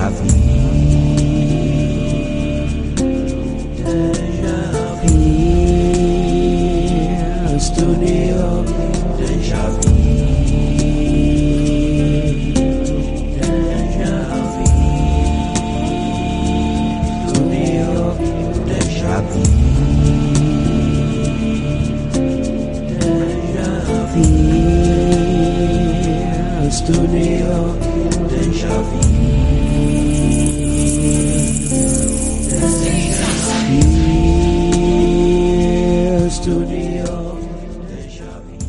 Studio Deja Vu. Studio Deja Vu. Studio Deja Vu.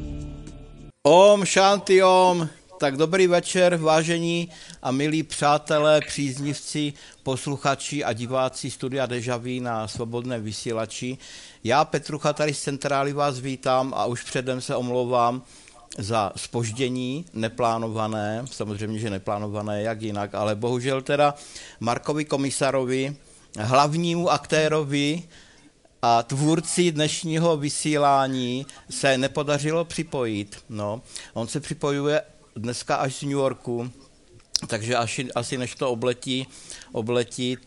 Om Shanti Om. Tak dobrý večer, vážení a milí přátelé, příznivci, posluchači a diváci Studia Deja Vu na svobodném vysílači. Já, Petrucha, tady z centrály vás vítám a už předem se omlouvám za zpoždění neplánované, samozřejmě, že neplánované, jak jinak, ale bohužel teda Markovi Komisarovi, hlavnímu aktérovi a tvůrci dnešního vysílání se nepodařilo připojit. No, on se připojuje dneska až z New Yorku, takže asi než to obletí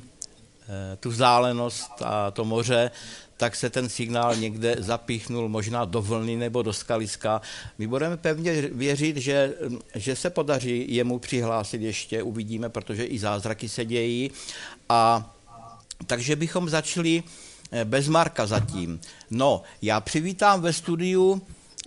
tu vzdálenost a to moře, tak se ten signál někde zapíchnul možná do vlny nebo do skaliska. My budeme pevně věřit, že se podaří jemu přihlásit ještě, uvidíme, protože i zázraky se dějí. A takže bychom začali bez Marka zatím. No, já přivítám ve studiu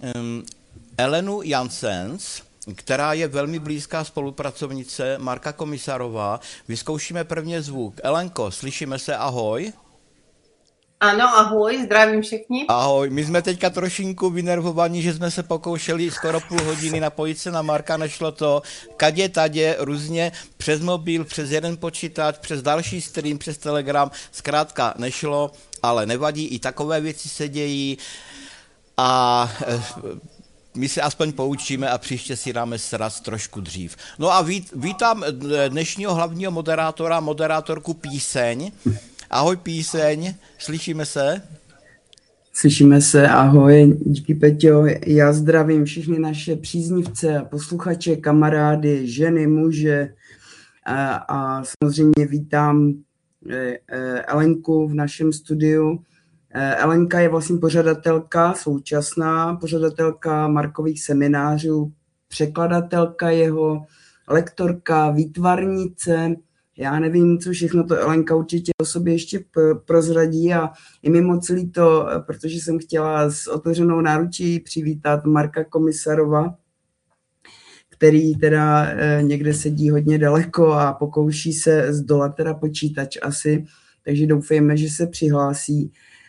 Elenu Janssens, která je velmi blízká spolupracovnice Marka Komisarova. Vyzkoušíme prvně zvuk. Elenko, slyšíme se, ahoj? Ano, ahoj, zdravím všichni. Ahoj, my jsme teďka trošinku vynervovaní, že jsme se pokoušeli skoro půl hodiny napojit se na Marka, nešlo to, kadě tadě, různě, přes mobil, přes jeden počítač, přes další stream, přes Telegram, zkrátka nešlo, ale nevadí, i takové věci se dějí a my se aspoň poučíme a příště si dáme sraz trošku dřív. No a vítám dnešního hlavního moderátorku Píseň. Ahoj Píseň, slyšíme se? Slyšíme se, ahoj, díky Peťo, já zdravím všechny naše příznivce a posluchače, kamarády, ženy, muže a samozřejmě vítám Elenku v našem studiu. Elenka je vlastně současná pořadatelka Markových seminářů, překladatelka jeho, lektorka, výtvarnice. Já nevím, co všechno to Elenka určitě o sobě ještě prozradí a je mi moc líto, protože jsem chtěla s otevřenou náručí přivítat Marka Komisarova, který teda někde sedí hodně daleko a pokouší se zdolat teda počítač asi, takže doufejme, že se přihlásí.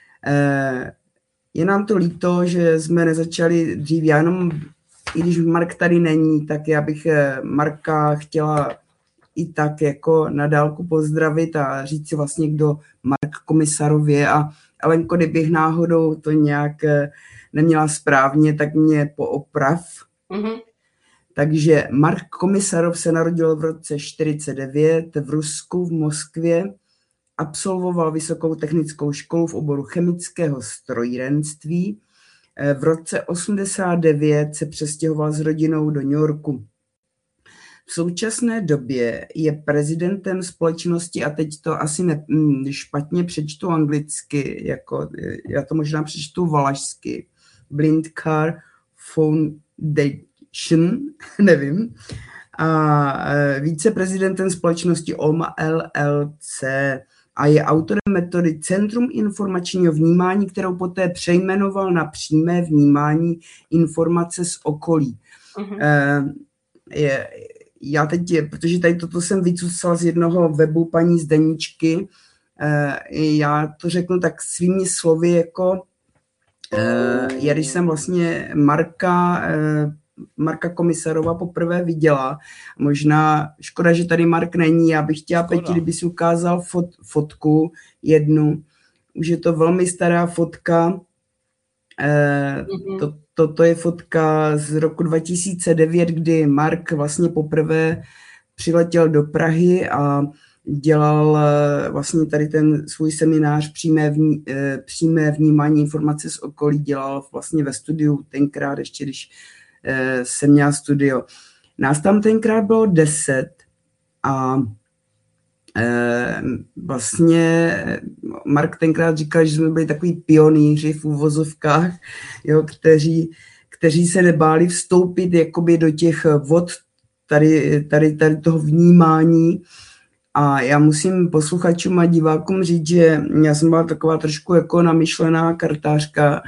Je nám to líto, že jsme nezačali dřív, já jenom, i když Mark tady není, tak já bych Marka chtěla i tak jako na dálku pozdravit a říct si vlastně, kdo Mark Komisarov je. A Elenko, kdybych náhodou to nějak neměla správně, tak mě pooprav. Mm-hmm. Takže Mark Komisarov se narodil v roce 1949 v Rusku, v Moskvě. Absolvoval vysokou technickou školu v oboru chemického strojírenství. V roce 1989 se přestěhoval s rodinou do New Yorku. V současné době je prezidentem společnosti, a teď to asi špatně přečtu anglicky, jako, já to možná přečtu valašsky, Blind Car Foundation, nevím, a viceprezidentem společnosti OMA LLC a je autorem metody Centrum informačního vnímání, kterou poté přejmenoval na přímé vnímání informace z okolí. Uh-huh. Já teď, protože tady toto jsem vycucal z jednoho webu paní Zdeničky, já to řeknu tak svými slovy, jako já když jsem vlastně Marka Komisarova poprvé viděla, možná škoda, že tady Mark není, já bych chtěla, Peti, kdyby si ukázal fotku jednu, už je to velmi stará fotka, Toto je fotka z roku 2009, kdy Mark vlastně poprvé přiletěl do Prahy a dělal vlastně tady ten svůj seminář přímé vnímání informace z okolí, dělal vlastně ve studiu tenkrát, ještě když jsem měl studio. Nás tam tenkrát bylo 10 A vlastně Mark tenkrát říkal, že jsme byli takový pionýři v úvozovkách, jo, kteří se nebáli vstoupit jakoby do těch vod tady toho vnímání. A já musím posluchačům a divákům říct, že já jsem byla taková trošku jako namyšlená kartářka,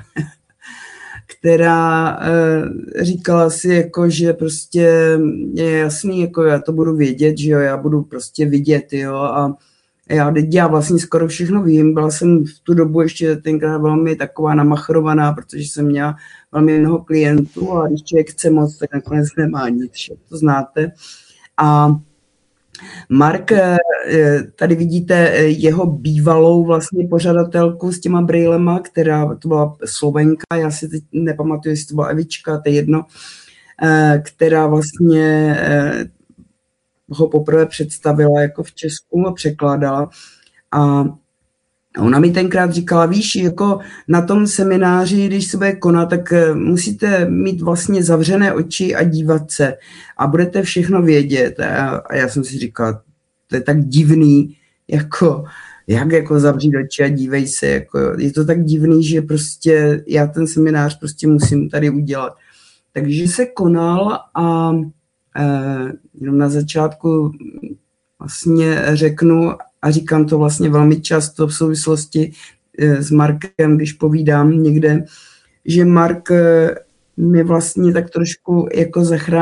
která říkala si, jako, že prostě je jasný, jako já to budu vědět, že jo, já budu prostě vidět, jo, a já vlastně skoro všechno vím, byla jsem v tu dobu ještě tenkrát velmi taková namachrovaná, protože jsem měla velmi mnoho klientů a když člověk chce moc, tak nakonec nemá nic, to znáte. A Mark, tady vidíte jeho bývalou vlastně pořadatelku s těma brýlema, která to byla Slovenka, já si teď nepamatuju, jestli to byla Evička, to je jedno, která vlastně ho poprvé představila jako v Česku a překládala. A ona mi tenkrát říkala, víš, jako na tom semináři, když se bude konat, tak musíte mít vlastně zavřené oči a dívat se a budete všechno vědět. A já jsem si říkala, to je tak divný, jako, jak jako zavřít oči a dívej se, jako, je to tak divný, že prostě já ten seminář prostě musím tady udělat. Takže se konal a jenom na začátku vlastně řeknu, a říkám to vlastně velmi často v souvislosti s Markem, když povídám někde, že Mark mi vlastně tak trošku jako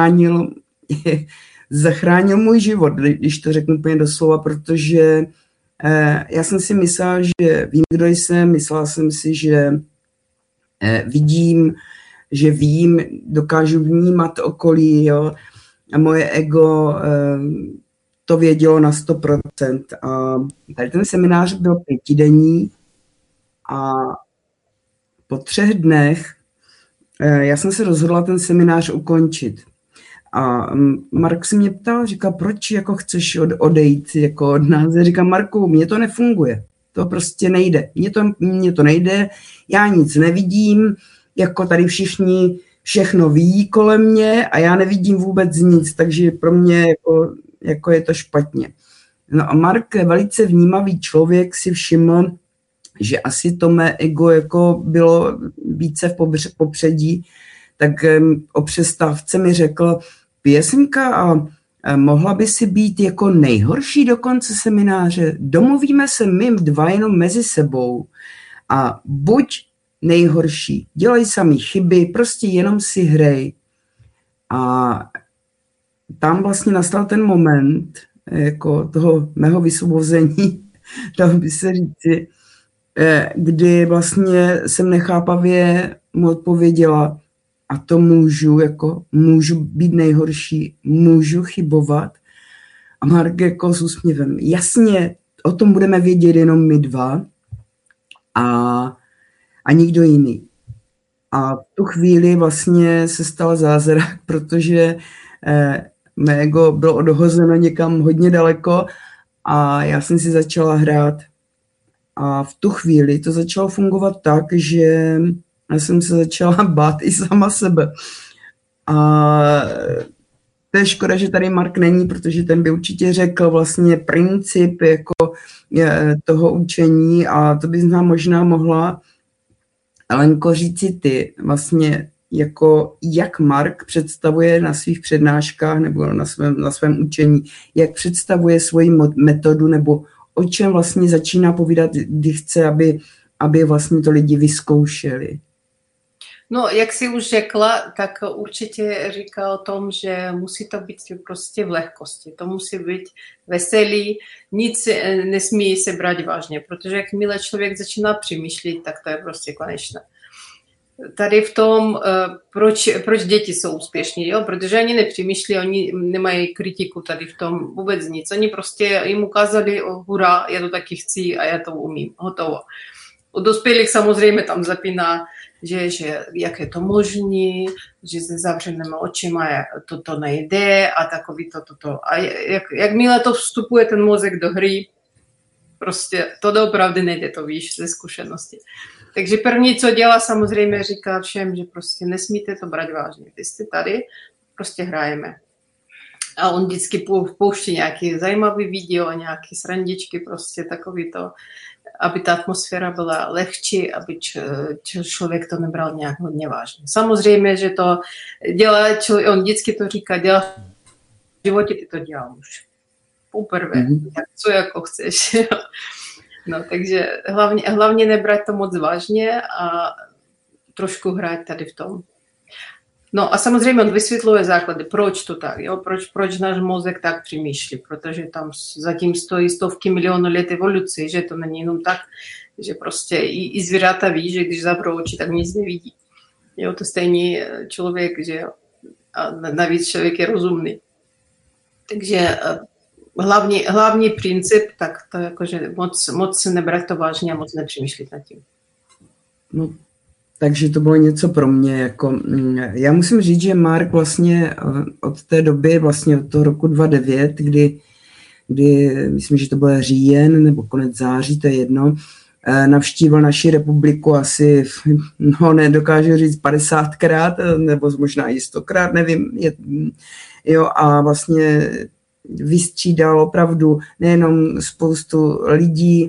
zachránil můj život, když to řeknu úplně doslova, protože já jsem si myslela, že vím, kdo jsem, myslela jsem si, že vidím, že vím, dokážu vnímat okolí, jo, a moje ego to vědělo na 100%. A tady ten seminář byl 5denní a po 3 dnech já jsem se rozhodla ten seminář ukončit. A Mark se mě ptal, říká, proč jako chceš odejít jako od nás? Já říkám, Marku, mně to nefunguje. To prostě nejde. Mně to nejde, já nic nevidím, jako tady všichni všechno ví kolem mě a já nevidím vůbec nic, takže pro mě jako je to špatně. No a Mark, velice vnímavý člověk, si všiml, že asi to mé ego jako bylo více v popředí, tak o přestávce mi řekl, pěsenka, a mohla by si být jako nejhorší do konce semináře, domluvíme se my 2 jenom mezi sebou a buď nejhorší, dělej samý chyby, prostě jenom si hrej. A tam vlastně nastal ten moment jako toho mého vysvobození, dalo by se říci, kdy vlastně jsem nechápavě mu odpověděla, a to můžu být nejhorší, můžu chybovat. A Mark jako s úsměvem, jasně, o tom budeme vědět jenom my 2 a nikdo jiný. A v tu chvíli vlastně se stal zázrak, protože mé ego bylo odhozeno někam hodně daleko a já jsem si začala hrát. A v tu chvíli to začalo fungovat tak, že já jsem se začala bát i sama sebe. A to je škoda, že tady Mark není, protože ten by určitě řekl vlastně princip jako toho učení a to bys nám možná mohla, Alenko, říci ty vlastně, jako jak Mark představuje na svých přednáškách nebo na svém učení, jak představuje svoji metodu nebo o čem vlastně začíná povídat, když chce, aby vlastně to lidi vyzkoušeli. No, jak si už řekla, tak určitě říká o tom, že musí to být prostě v lehkosti. To musí být veselý, nic nesmí se brát vážně, protože jakmile člověk začíná přemýšlet, tak to je prostě konečné. Tady v tom, proč děti jsou úspěšní, jo? Protože oni nepřemýšlí, oni nemají kritiku tady v tom vůbec nic. Oni prostě jim ukázali, hurá, já to taky chci a já to umím, hotovo. U dospělých samozřejmě tam zapíná, že jak je to možné, že se zavřenými očima to nejde a takový to. A jakmile to vstupuje ten mozek do hry, prostě to doopravdy nejde, to víš ze zkušenosti. Takže první, co dělá, samozřejmě říká všem, že prostě nesmíte to brát vážně. Vy jste tady, prostě hrajeme. A on vždycky pouští nějaký zajímavý video, nějaké srandičky, prostě takový to, aby ta atmosféra byla lehčí, aby člověk to nebral nějak hodně vážně. Samozřejmě, že to dělá člověk, on vždycky to říká, dělá v životě, ty to dělal už. Poprvé, tak co jako chceš. No, takže hlavně nebrat to moc vážně a trošku hrát tady v tom. No a samozřejmě on vysvětluje základy, proč to tak, jo? Proč náš mozek tak přemýšlí, protože tam zatím stojí stovky milionů let evoluce, že to není jenom tak, že prostě i zvířata ví, že když zaprou oči, tak nic nevidí. Jo, to stejný člověk, že jo, a navíc člověk je rozumný. Takže hlavní princip, tak to jakože moc nebrat to vážně a moc nepřemýšlet nad tím. No. Takže to bylo něco pro mě. Jako, já musím říct, že Mark vlastně od té doby, vlastně od toho roku 2009, kdy myslím, že to byl říjen nebo konec září, to je jedno, navštívil naši republiku asi, no nedokážu říct 50krát, nebo možná i 100krát, nevím. Jo, a vlastně vystřídal opravdu nejenom spoustu lidí,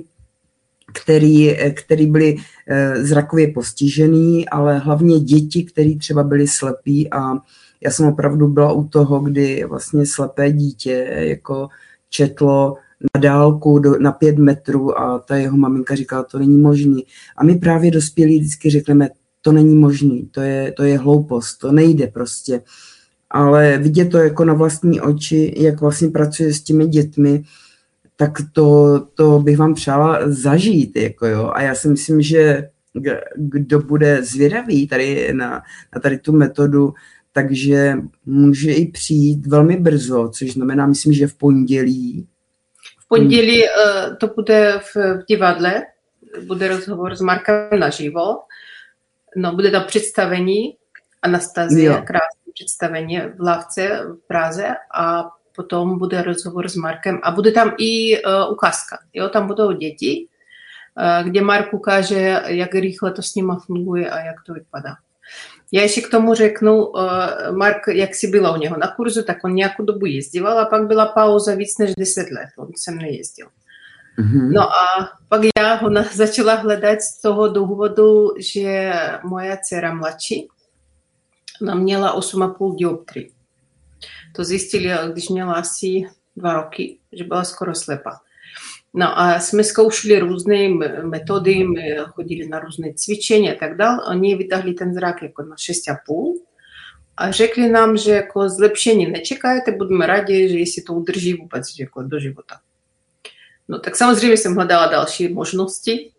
který byli zrakově postižený, ale hlavně děti, který třeba byli slepí a já jsem opravdu byla u toho, kdy vlastně slepé dítě jako četlo na dálku na 5 metrů a ta jeho maminka říkala, to není možný. A my právě dospělí vždycky řekneme, to není možný, to je hloupost, to nejde prostě. Ale vidět to jako na vlastní oči, jak vlastně pracuje s těmi dětmi, tak to bych vám přála zažít. Jako jo. A já si myslím, že kdo bude zvědavý tady na tady tu metodu, takže může i přijít velmi brzo, což znamená, myslím, že v pondělí. V pondělí to bude v divadle, bude rozhovor s Markem naživo, no, bude tam představení Anastazie, krásné představení v Lávce v Praze a potom bude rozhovor s Markem a bude tam i ukázka. Jo? Tam budou děti, kde Mark ukáže, jak rychle to s nima funguje a jak to vypadá. Já ještě k tomu řeknu, Mark, jak si byla u něho na kurzu, tak on nějakou dobu jezdíval a pak byla pauza víc než 10 let. On sem nejezdil. Mm-hmm. No a pak já ho začala hledat z toho důvodu, že moja dcera mladší, ona měla 8,5 dioptrii. To zjistili, když měla asi 2 roky, že byla skoro slepá. No a jsme zkoušeli různé metody, my chodili na různé cvičení a tak dále. Oni vytáhli ten zrak jako na 6,5 a řekli nám, že jako zlepšení nečekajte, budeme rádi, že jestli to udrží vůbec jako do života. No tak samozřejmě jsem hledala další možnosti,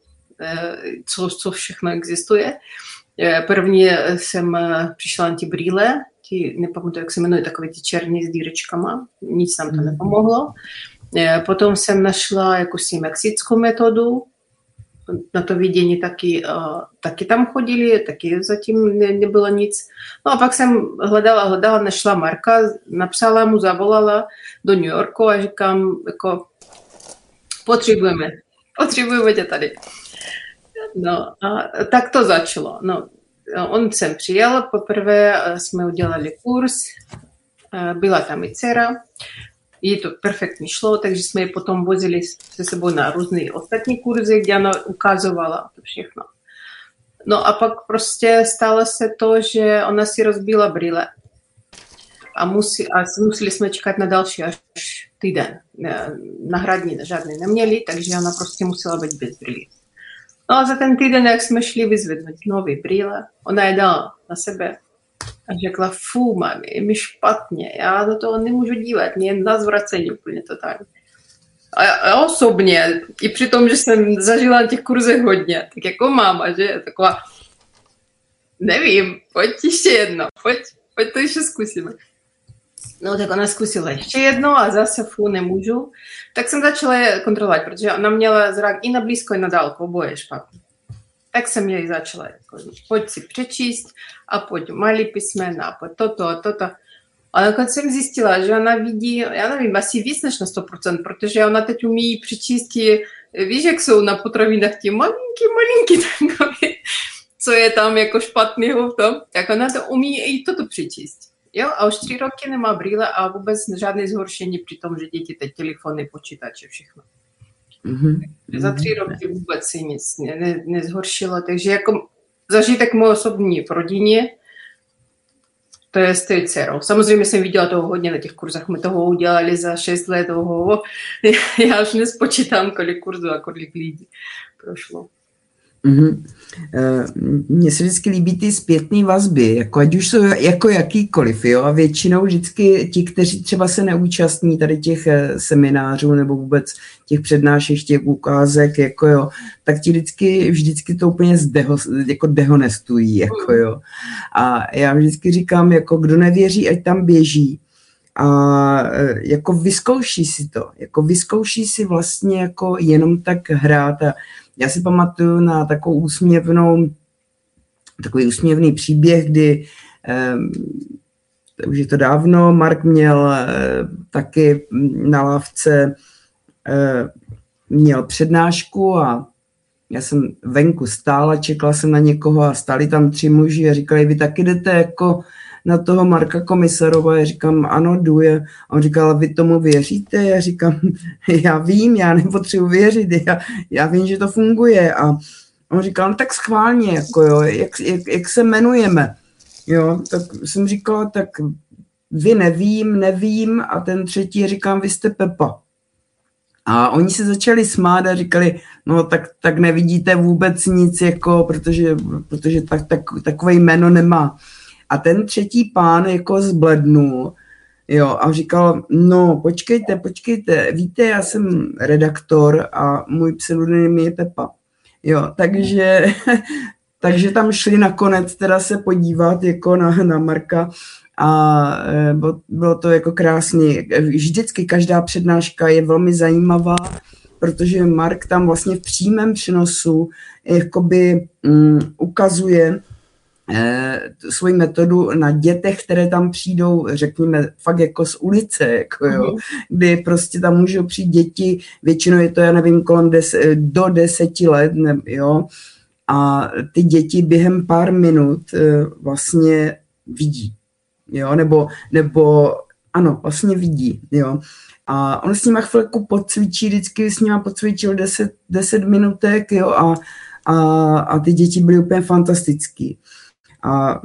co všechno existuje. První jsem přišla na ty brýle, nepamatuji, jak se jmenuje, takové ty černé s dírečkama, nic nám to nepomohlo. Potom jsem našla jakousi mexickou metodu, na to vidění taky tam chodili, taky zatím nebylo nic. No a pak jsem hledala, našla Marka, napsala mu, zavolala do New Yorku a říkám, jako potřebujeme tě tady. No a tak to začalo. No, on sem přijel, poprvé jsme udělali kurz, byla tam i dcera, jí to perfektně šlo, takže jsme ji potom vozili se sebou na různé ostatní kurzy, kde ona ukazovala to všechno. No a pak prostě stalo se to, že ona si rozbila brýle a museli jsme čekat na další až týden. Náhradní žádný neměli, takže ona prostě musela být bez brýlí. No a za ten týden, jak jsme šli vyzvednout nové brýle, ona je dala na sebe a řekla, mami, je mi špatně, já do toho nemůžu dívat, mě je na zvracení úplně totálně. A já osobně, i při tom, že jsem zažila na těch kurzech hodně, tak jako máma, že je taková, nevím, pojď ještě jedno, pojď to ještě zkusíme. No tak ona zkusila ještě jedno a zase nemůžu. Tak jsem začala kontrolovat, protože ona měla zrak i na blízko, i na dálku, oboje špatně. Tak jsem jej začala, jako, pojď si přečíst a pojď malý písmena a pojď toto a toto. A nakonec jsem zjistila, že ona vidí, já nevím, asi víc než na 100%, protože ona teď umí přečíst, víš, jak jsou na potravinách ti malinký takový, co je tam jako špatného v tom, tak ona to umí i toto přečíst. Jo, a už 3 roky nemá brýle a vůbec žádné zhoršení při tom, že děti teď telefony, počítače, všechno. Za 3 roky vůbec si nic nezhoršilo, takže jako zažitek můj osobní v rodině, to je s tou dcerou. Samozřejmě jsem viděla toho hodně na těch kurzách, my toho udělali za 6 let, já už nespočítám, kolik kurzů a kolik lidí prošlo. Mně se vždycky líbí ty zpětné vazby, jako ať už jsou jako jakýkoliv, jo, a většinou vždycky ti, kteří třeba se neúčastní tady těch seminářů nebo vůbec těch přednášek, těch ukázek, jako jo, tak ti vždycky to úplně jako dehonestují, jako jo. A já vždycky říkám, jako kdo nevěří, ať tam běží. A jako vyzkouší si vlastně jako jenom tak hrát. A já si pamatuju na takový úsměvný příběh, kdy už je to dávno, Mark měl taky na lávce měl přednášku a já jsem venku stála, čekala jsem na někoho a stáli tam 3 muži a říkali, vy taky jdete jako na toho Marka Komisarova, já říkám, ano, jdu. A on říkal, vy tomu věříte? Já říkám, já vím, já nepotřebuji věřit, já vím, že to funguje. A on říkal, no tak schválně, jako jo, jak se jmenujeme? Jo, tak jsem říkala, tak vy nevím, a ten třetí říkám, vy jste Pepa. A oni se začali smát a říkali, no tak nevidíte vůbec nic, jako, protože takové jméno nemá. A ten třetí pán jako zblednul, jo, a říkal, no počkejte, víte, já jsem redaktor a můj pseudonym je Pepa. Jo, takže tam šli nakonec teda se podívat jako na Marka a bylo to jako krásný. Vždycky každá přednáška je velmi zajímavá, protože Mark tam vlastně v přímém přenosu jakoby ukazuje svoji metodu na dětech, které tam přijdou, řekněme, fakt jako z ulice, jako jo, kdy prostě tam můžou přijít děti, většinou je to, já nevím, do 10 let, jo, a ty děti během pár minut vlastně vidí, jo, nebo ano, vlastně vidí, jo. A on s nima chvilku podcvičí, vždycky s nima podcvičil 10 minutek, jo, a ty děti byly úplně fantastický. A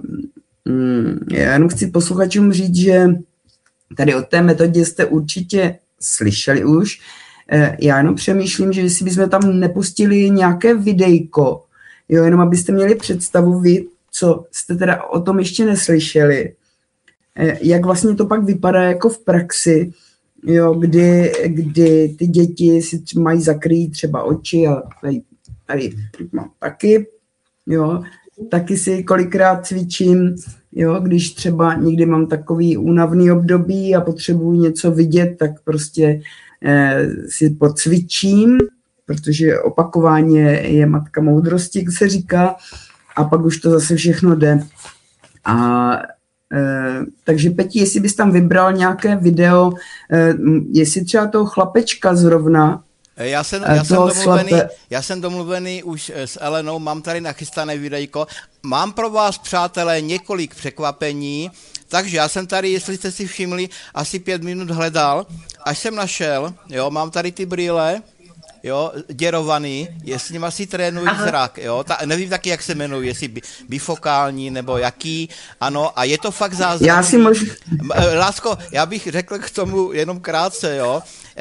já jenom chci posluchačům říct, že tady o té metodě jste určitě slyšeli už. Já jenom přemýšlím, že jestli bychom tam nepustili nějaké videjko, jo, jenom abyste měli představu vy, co jste teda o tom ještě neslyšeli, jak vlastně to pak vypadá jako v praxi, jo, kdy ty děti si mají zakrýt třeba oči a tady mám taky, jo, taky si kolikrát cvičím, jo, když třeba někdy mám takový únavný období a potřebuji něco vidět, tak prostě si podcvičím, protože opakování je matka moudrosti, jak se říká, a pak už to zase všechno jde. A takže Peti, jestli bys tam vybral nějaké video, jestli třeba toho chlapečka zrovna, Já jsem domluvený už s Elenou, mám tady nachystané videjko. Mám pro vás, přátelé, několik překvapení, takže já jsem tady, jestli jste si všimli, asi 5 minut hledal, až jsem našel, jo, mám tady ty brýle, jo, děrovaný, s nima si trénuji zrak, jo, nevím taky, jak se jmenují, jestli bifokální nebo jaký, ano, a je to fakt zázračný. Lásko, já bych řekl k tomu jenom krátce, jo,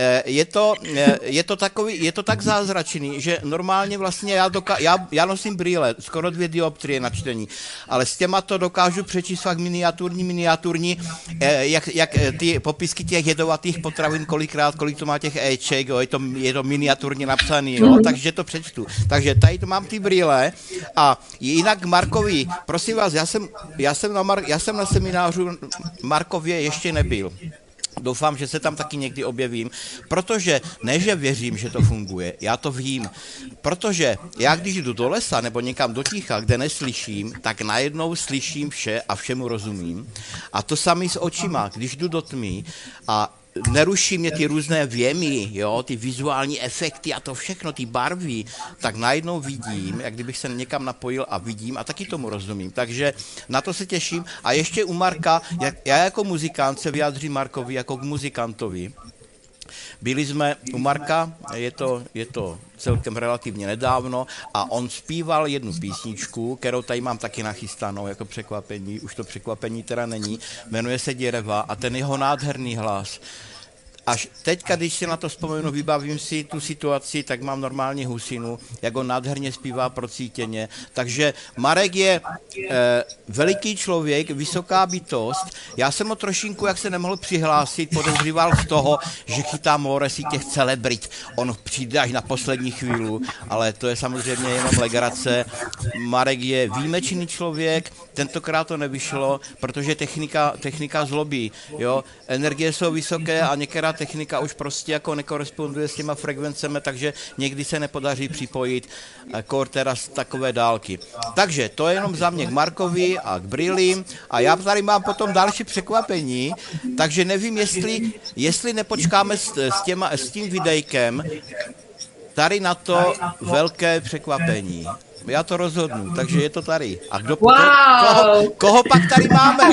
je to tak zázračný, že normálně vlastně já nosím brýle, skoro 2 dioptrie na čtení, ale s těma to dokážu přečíst fakt miniaturní, jak ty popisky těch jedovatých potravin, kolik to má těch éček, jo, je to miniaturně napsaný, jo, takže to přečtu. Takže tady to mám ty brýle a jinak Markovi, prosím vás, já jsem na seminářu Markově ještě nebyl. Doufám, že se tam taky někdy objevím, protože ne, že věřím, že to funguje, já to vím, protože já když jdu do lesa nebo někam do ticha, kde neslyším, tak najednou slyším vše a všemu rozumím. A to samé s očima, když jdu do tmy a neruší mě ty různé věmy, jo, ty vizuální efekty a to všechno, ty barvy, tak najednou vidím, jak kdybych se někam napojil a vidím a taky tomu rozumím. Takže na to se těším. A ještě u Marka, já jako muzikant se vyjádřím Markovi jako k muzikantovi. Byli jsme u Marka, je to celkem relativně nedávno a on zpíval jednu písničku, kterou tady mám taky nachystanou jako překvapení, už to překvapení teda není, jmenuje se Děreva a ten jeho nádherný hlas. Až teďka, když si na to vzpomenu, vybavím si tu situaci, tak mám normální husinu, jak on nádherně zpívá procítěně. Takže Marek je veliký člověk, vysoká bytost. Já jsem ho trošinku, jak se nemohl přihlásit, podezříval z toho, že chytá si těch celebrit. On přijde až na poslední chvíli, ale to je samozřejmě jenom legrace. Marek je výjimečný člověk, tentokrát to nevyšlo, protože technika zlobí. Jo? Energie jsou vysoké a některá technika už prostě jako nekoresponduje s těma frekvencemi, takže někdy se nepodaří připojit kor teda z takové dálky. Takže to je jenom za mě k Markovi a k brýlím a já tady mám potom další překvapení, takže nevím, jestli nepočkáme s tím videjkem tady na to velké překvapení. Já to rozhodnu, takže je to tady. A koho pak tady máme?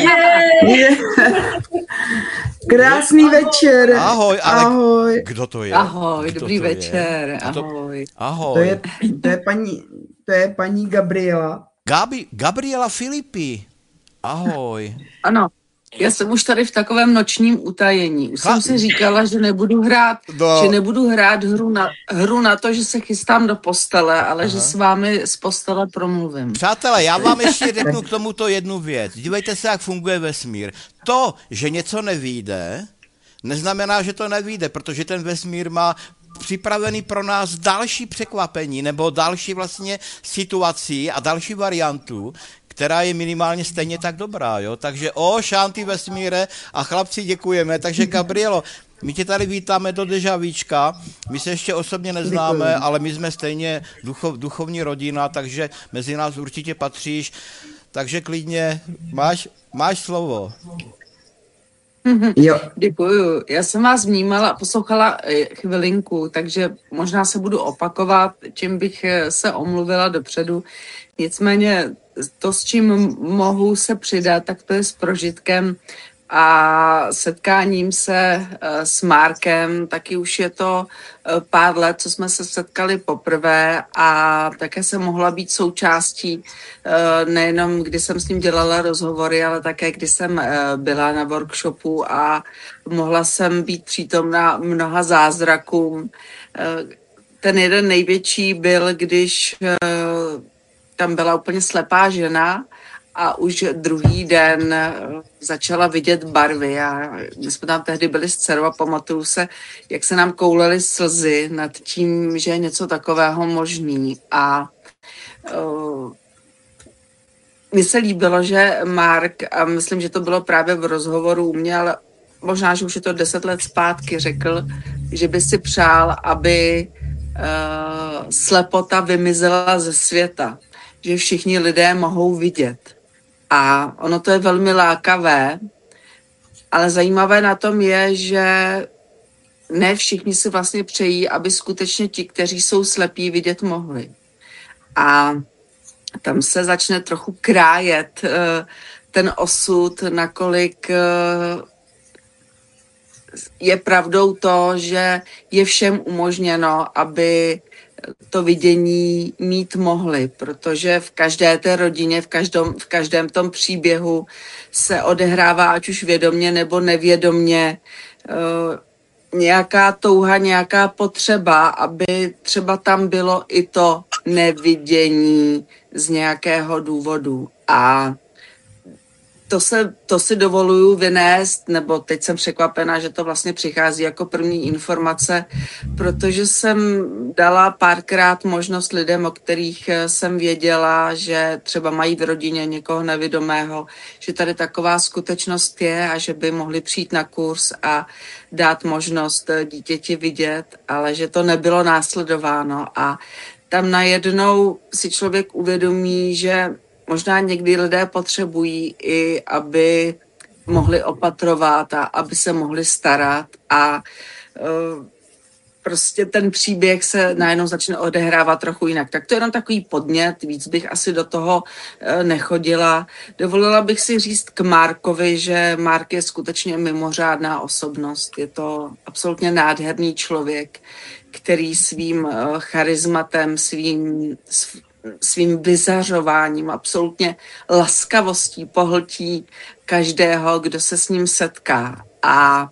Krásný večer. Ahoj, ale ahoj. Kdo to je? Ahoj, dobrý večer. Ahoj. Ahoj. To je paní Gabriela. Gabriela Filipi. Ahoj. Ano, já jsem už tady v takovém nočním utajení. Už jsem si říkala, že nebudu hrát hru na to, že se chystám do postele, ale že s vámi z postele promluvím. Přátelé, já vám ještě řeknu k tomuto jednu věc. Dívejte se, jak funguje vesmír. To, že něco nevyjde, neznamená, že to nevyjde, protože ten vesmír má připravený pro nás další překvapení nebo další vlastně situaci a další variantu, která je minimálně stejně tak dobrá, jo. Takže šanty vesmíre a chlapci děkujeme. Takže Gabrielo, my tě tady vítáme do Dežavíčka, my se ještě osobně neznáme, ale my jsme stejně duchovní rodina, takže mezi nás určitě patříš, takže klidně máš slovo. Jo. Děkuju. Já jsem vás vnímala, poslouchala chvilinku, takže možná se budu opakovat, čím bych se omluvila dopředu. Nicméně to, s čím mohu se přidat, tak to je s prožitkem a setkáním se s Markem. Taky už je to pár let, co jsme se setkali poprvé a také jsem mohla být součástí nejenom, kdy jsem s ním dělala rozhovory, ale také, kdy jsem byla na workshopu a mohla jsem být přítomna mnoha zázrakům. Ten jeden největší byl, když tam byla úplně slepá žena a už druhý den začala vidět barvy. A my jsme tam tehdy byli s dcerou a pamatuju se, jak se nám koulely slzy nad tím, že je něco takového možný. A mně se líbilo, že Mark, a myslím, že to bylo právě v rozhovoru u mě, ale možná, že už je to 10 let zpátky, řekl, že by si přál, aby slepota vymizela ze světa, že všichni lidé mohou vidět. A ono to je velmi lákavé, ale zajímavé na tom je, že ne všichni si vlastně přejí, aby skutečně ti, kteří jsou slepí, vidět mohli. A tam se začne trochu krájet ten osud, nakolik je pravdou to, že je všem umožněno, aby to vidění mít mohli, protože v každé té rodině, v každém tom příběhu se odehrává, ať už vědomně nebo nevědomně, nějaká touha, nějaká potřeba, aby třeba tam bylo i to nevidění z nějakého důvodu. A to si dovoluju vynést, nebo teď jsem překvapená, že to vlastně přichází jako první informace, protože jsem dala párkrát možnost lidem, o kterých jsem věděla, že třeba mají v rodině někoho nevidomého, že tady taková skutečnost je a že by mohli přijít na kurz a dát možnost dítěti vidět, ale že to nebylo následováno. A tam najednou si člověk uvědomí, že možná někdy lidé potřebují i, aby mohli opatrovat a aby se mohli starat a prostě ten příběh se najednou začne odehrávat trochu jinak. Tak to je jenom takový podnět, víc bych asi do toho nechodila. Dovolila bych si říct k Markovi, že Mark je skutečně mimořádná osobnost. Je to absolutně nádherný člověk, který svým charizmatem, svým vyzařováním, absolutně laskavostí pohltí každého, kdo se s ním setká. A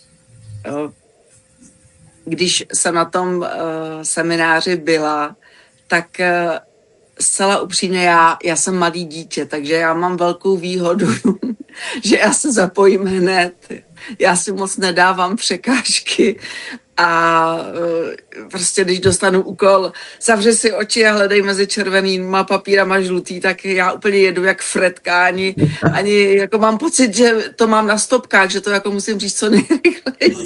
když jsem na tom semináři byla, tak zcela upřímně já jsem malý dítě, takže já mám velkou výhodu, že já se zapojím hned. Já si moc nedávám překážky a prostě když dostanu úkol, zavři si oči a hledej mezi červenýma papírama žlutý, tak já úplně jedu jak Fredka, ani jako mám pocit, že to mám na stopkách, že to jako musím říct co nejrychleji.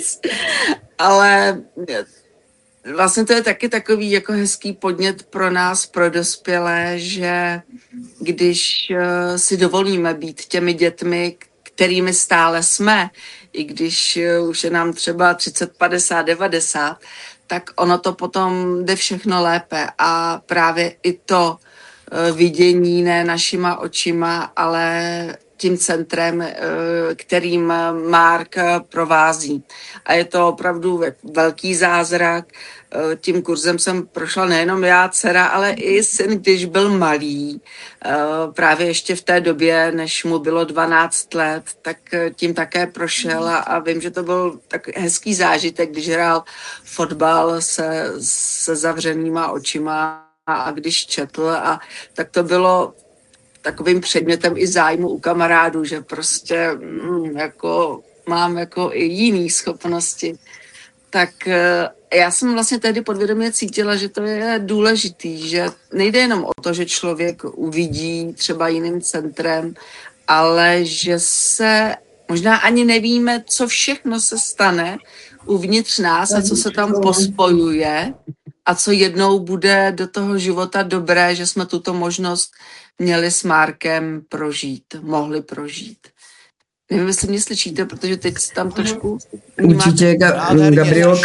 Ale vlastně to je taky takový jako hezký podnět pro nás, pro dospělé, že když si dovolíme být těmi dětmi, kterými stále jsme, i když už je nám třeba 30, 50, 90, tak ono to potom jde všechno lépe. A právě i to vidění ne našima očima, ale tím centrem, kterým Mark provází. A je to opravdu velký zázrak. Tím kurzem jsem prošla nejenom já, dcera, ale i syn, když byl malý. Právě ještě v té době, než mu bylo 12 let, tak tím také prošel a vím, že to byl tak hezký zážitek, když hrál fotbal se zavřenýma očima a když četl. A tak to bylo takovým předmětem i zájmu u kamarádů, že prostě jako mám jako i jiné schopnosti. Tak já jsem vlastně tehdy podvědomě cítila, že to je důležitý, že nejde jenom o to, že člověk uvidí třeba jiným centrem, ale že se možná ani nevíme, co všechno se stane uvnitř nás a co se tam pospojuje a co jednou bude do toho života dobré, že jsme tuto možnost měli s Markem mohli prožít. Nevím, jestli mě slyšíte, protože teď tam trošku... Určitě, Gabrielo,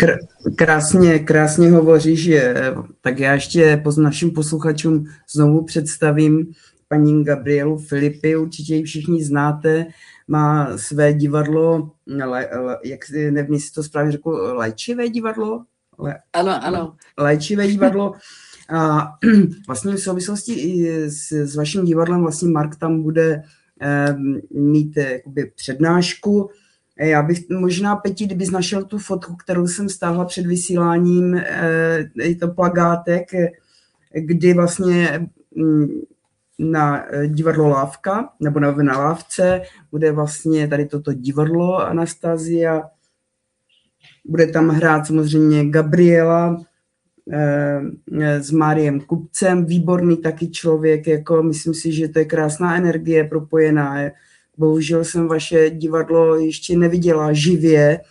krásně hovoříš. Tak já ještě našim posluchačům znovu představím paní Gabrielu Filipy, určitě ji všichni znáte, má své divadlo, nevím, jestli to správně řekl, léčivé divadlo? Ano. Léčivé divadlo. A vlastně v souvislosti s vaším divadlem vlastně Mark tam bude mít jakoby přednášku. Já bych možná, Peti, kdybys našel tu fotku, kterou jsem stáhla před vysíláním, je to plagátek, kdy vlastně na divadlo Lávka, nebo na Lávce, bude vlastně tady toto divadlo Anastasia. Bude tam hrát samozřejmě Gabriela s Máriem Kupcem, výborný taky člověk, jako myslím si, že to je krásná energie propojená. Bohužel jsem vaše divadlo ještě neviděla živě,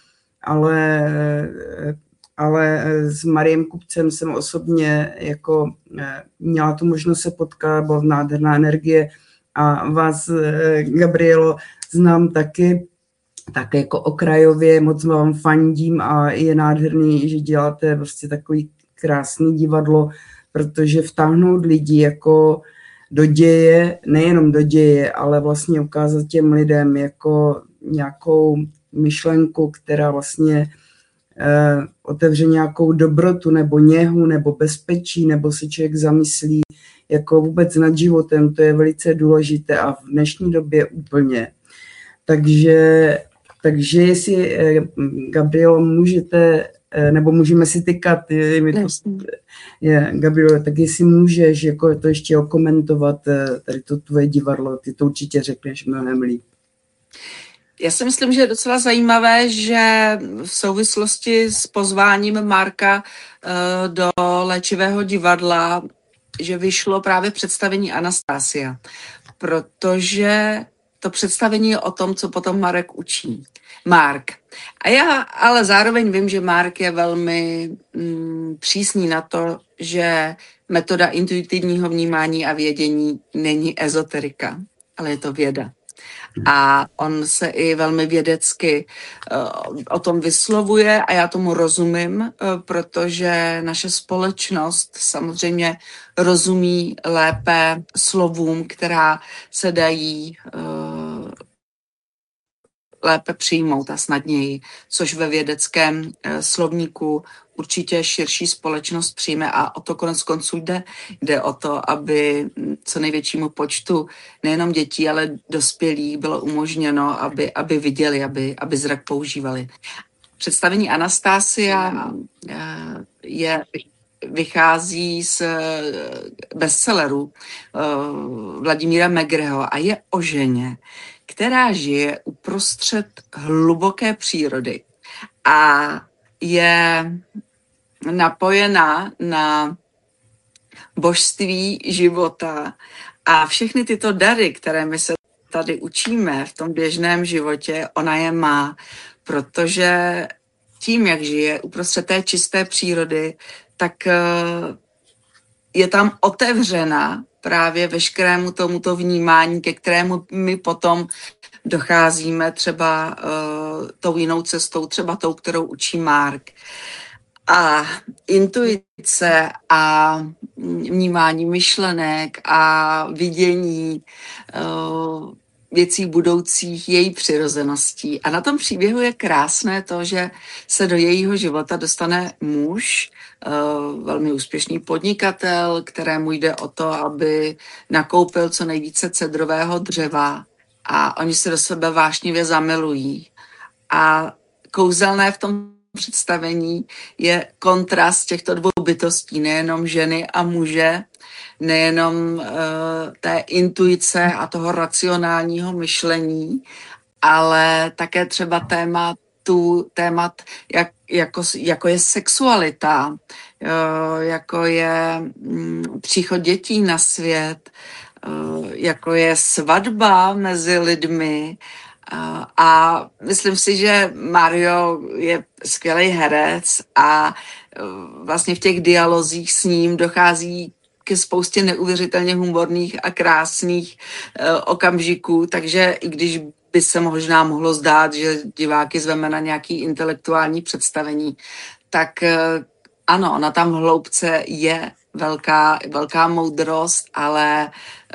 ale s Máriem Kupcem jsem osobně jako měla tu možnost se potkat, byla nádherná energie a vás, Gabrielo, znám taky, tak jako okrajově, moc vám fandím a je nádherný, že děláte prostě takový krásný divadlo, protože vtáhnout lidi jako do děje, nejenom do děje, ale vlastně ukázat těm lidem jako nějakou myšlenku, která vlastně otevře nějakou dobrotu nebo něhu nebo bezpečí, nebo se člověk zamyslí jako vůbec nad životem, to je velice důležité a v dnešní době úplně. Takže jestli, Gabrielo, můžete, nebo můžeme si tykat, Gabrielo, tak jestli můžeš jako to ještě okomentovat, tady to tvoje divadlo, ty to určitě řekneš mnohem líp. Já si myslím, že je docela zajímavé, že v souvislosti s pozváním Marka do léčivého divadla, že vyšlo právě představení Anastasia, protože to představení je o tom, co potom Marek učí. Mark. A já ale zároveň vím, že Mark je velmi přísný na to, že metoda intuitivního vnímání a vědění není ezoterika, ale je to věda. A on se i velmi vědecky o tom vyslovuje a já tomu rozumím, protože naše společnost samozřejmě rozumí lépe slovům, která se dají lépe přijmout a snadněji, což ve vědeckém slovníku určitě širší společnost přijme a o to konec konců jde. Jde o to, aby co největšímu počtu nejenom dětí, ale dospělých bylo umožněno, aby viděli, aby zrak používali. Představení Anastasia vychází z bestselleru Vladimíra Megreho a je o ženě, která žije uprostřed hluboké přírody a je napojená na božství života a všechny tyto dary, které my se tady učíme v tom běžném životě, ona je má, protože tím, jak žije uprostřed té čisté přírody, tak je tam otevřena právě veškerému tomuto vnímání, ke kterému my potom docházíme třeba tou jinou cestou, třeba tou, kterou učí Mark. A intuice a vnímání myšlenek a vidění věcí budoucích její přirozeností. A na tom příběhu je krásné to, že se do jejího života dostane muž, velmi úspěšný podnikatel, kterému jde o to, aby nakoupil co nejvíce cedrového dřeva a oni se do sebe vášnivě zamilují. A kouzelné v tom představení je kontrast těchto dvou bytostí, nejenom ženy a muže, nejenom té intuice a toho racionálního myšlení, ale také třeba témat jako je sexualita, jako je příchod dětí na svět, jako je svatba mezi lidmi. A myslím si, že Mario je skvělý herec a vlastně v těch dialozích s ním dochází ke spoustě neuvěřitelně humorných a krásných okamžiků, takže i když by se možná mohlo zdát, že diváky zveme na nějaký intelektuální představení, tak ano, ona tam v hloubce je velká moudrost, ale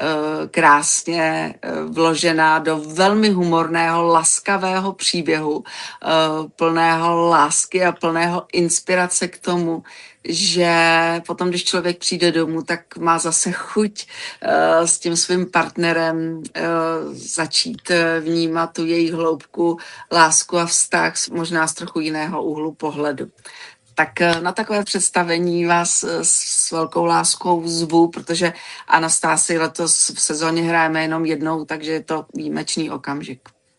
krásně vložená do velmi humorného, laskavého příběhu, plného lásky a plného inspirace k tomu, že potom, když člověk přijde domů, tak má zase chuť s tím svým partnerem začít vnímat tu její hloubku, lásku a vztah možná z trochu jiného úhlu pohledu. Tak na takové představení vás s velkou láskou zvu, protože Anastásii letos v sezóně hrajeme jenom jednou, takže je to výjimečný okamžik.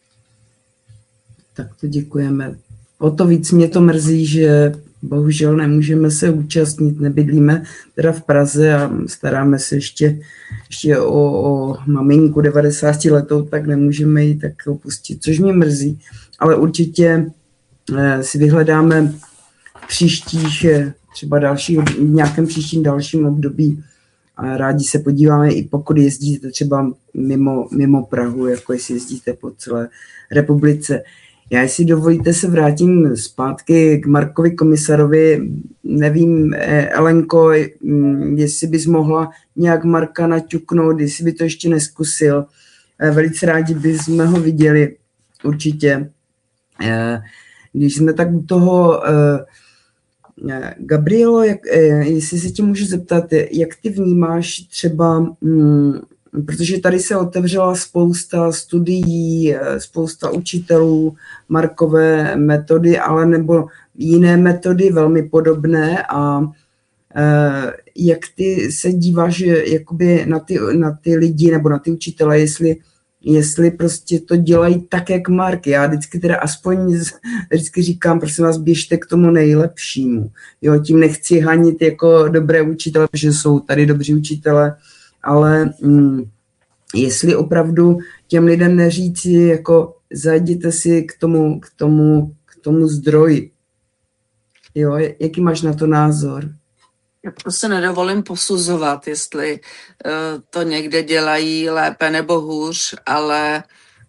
Tak to děkujeme. O to víc mě to mrzí, že bohužel nemůžeme se účastnit, nebydlíme teda v Praze a staráme se ještě o maminku 90 letou, tak nemůžeme ji tak opustit, což mě mrzí. Ale určitě si vyhledáme příštích, třeba v nějakém příštím dalším období a rádi se podíváme, i pokud jezdíte třeba mimo Prahu, jako jestli jezdíte po celé republice. Já, jestli dovolíte, se vrátím zpátky k Markovi Komisarovi. Nevím, Elenko, jestli bys mohla nějak Marka naťuknout, jestli by to ještě neskusil. Velice rádi bychom ho viděli, určitě. Když jsme tak u toho, Gabrielo, jestli se tě můžu zeptat, jak ty vnímáš třeba, protože tady se otevřela spousta studií, spousta učitelů, Markové metody, ale nebo jiné metody velmi podobné a jak ty se díváš jakoby na ty lidi nebo na ty učitele, jestli prostě to dělají tak, jak Mark. Já vždycky teda vždycky říkám, prosím vás, běžte k tomu nejlepšímu. Jo, tím nechci hanit jako dobré učitele, protože jsou tady dobří učitele, ale jestli opravdu těm lidem neříci, jako zajděte si k tomu zdroji. Jo, jaký máš na to názor? Já prostě nedovolím posuzovat, jestli to někde dělají lépe nebo hůř, ale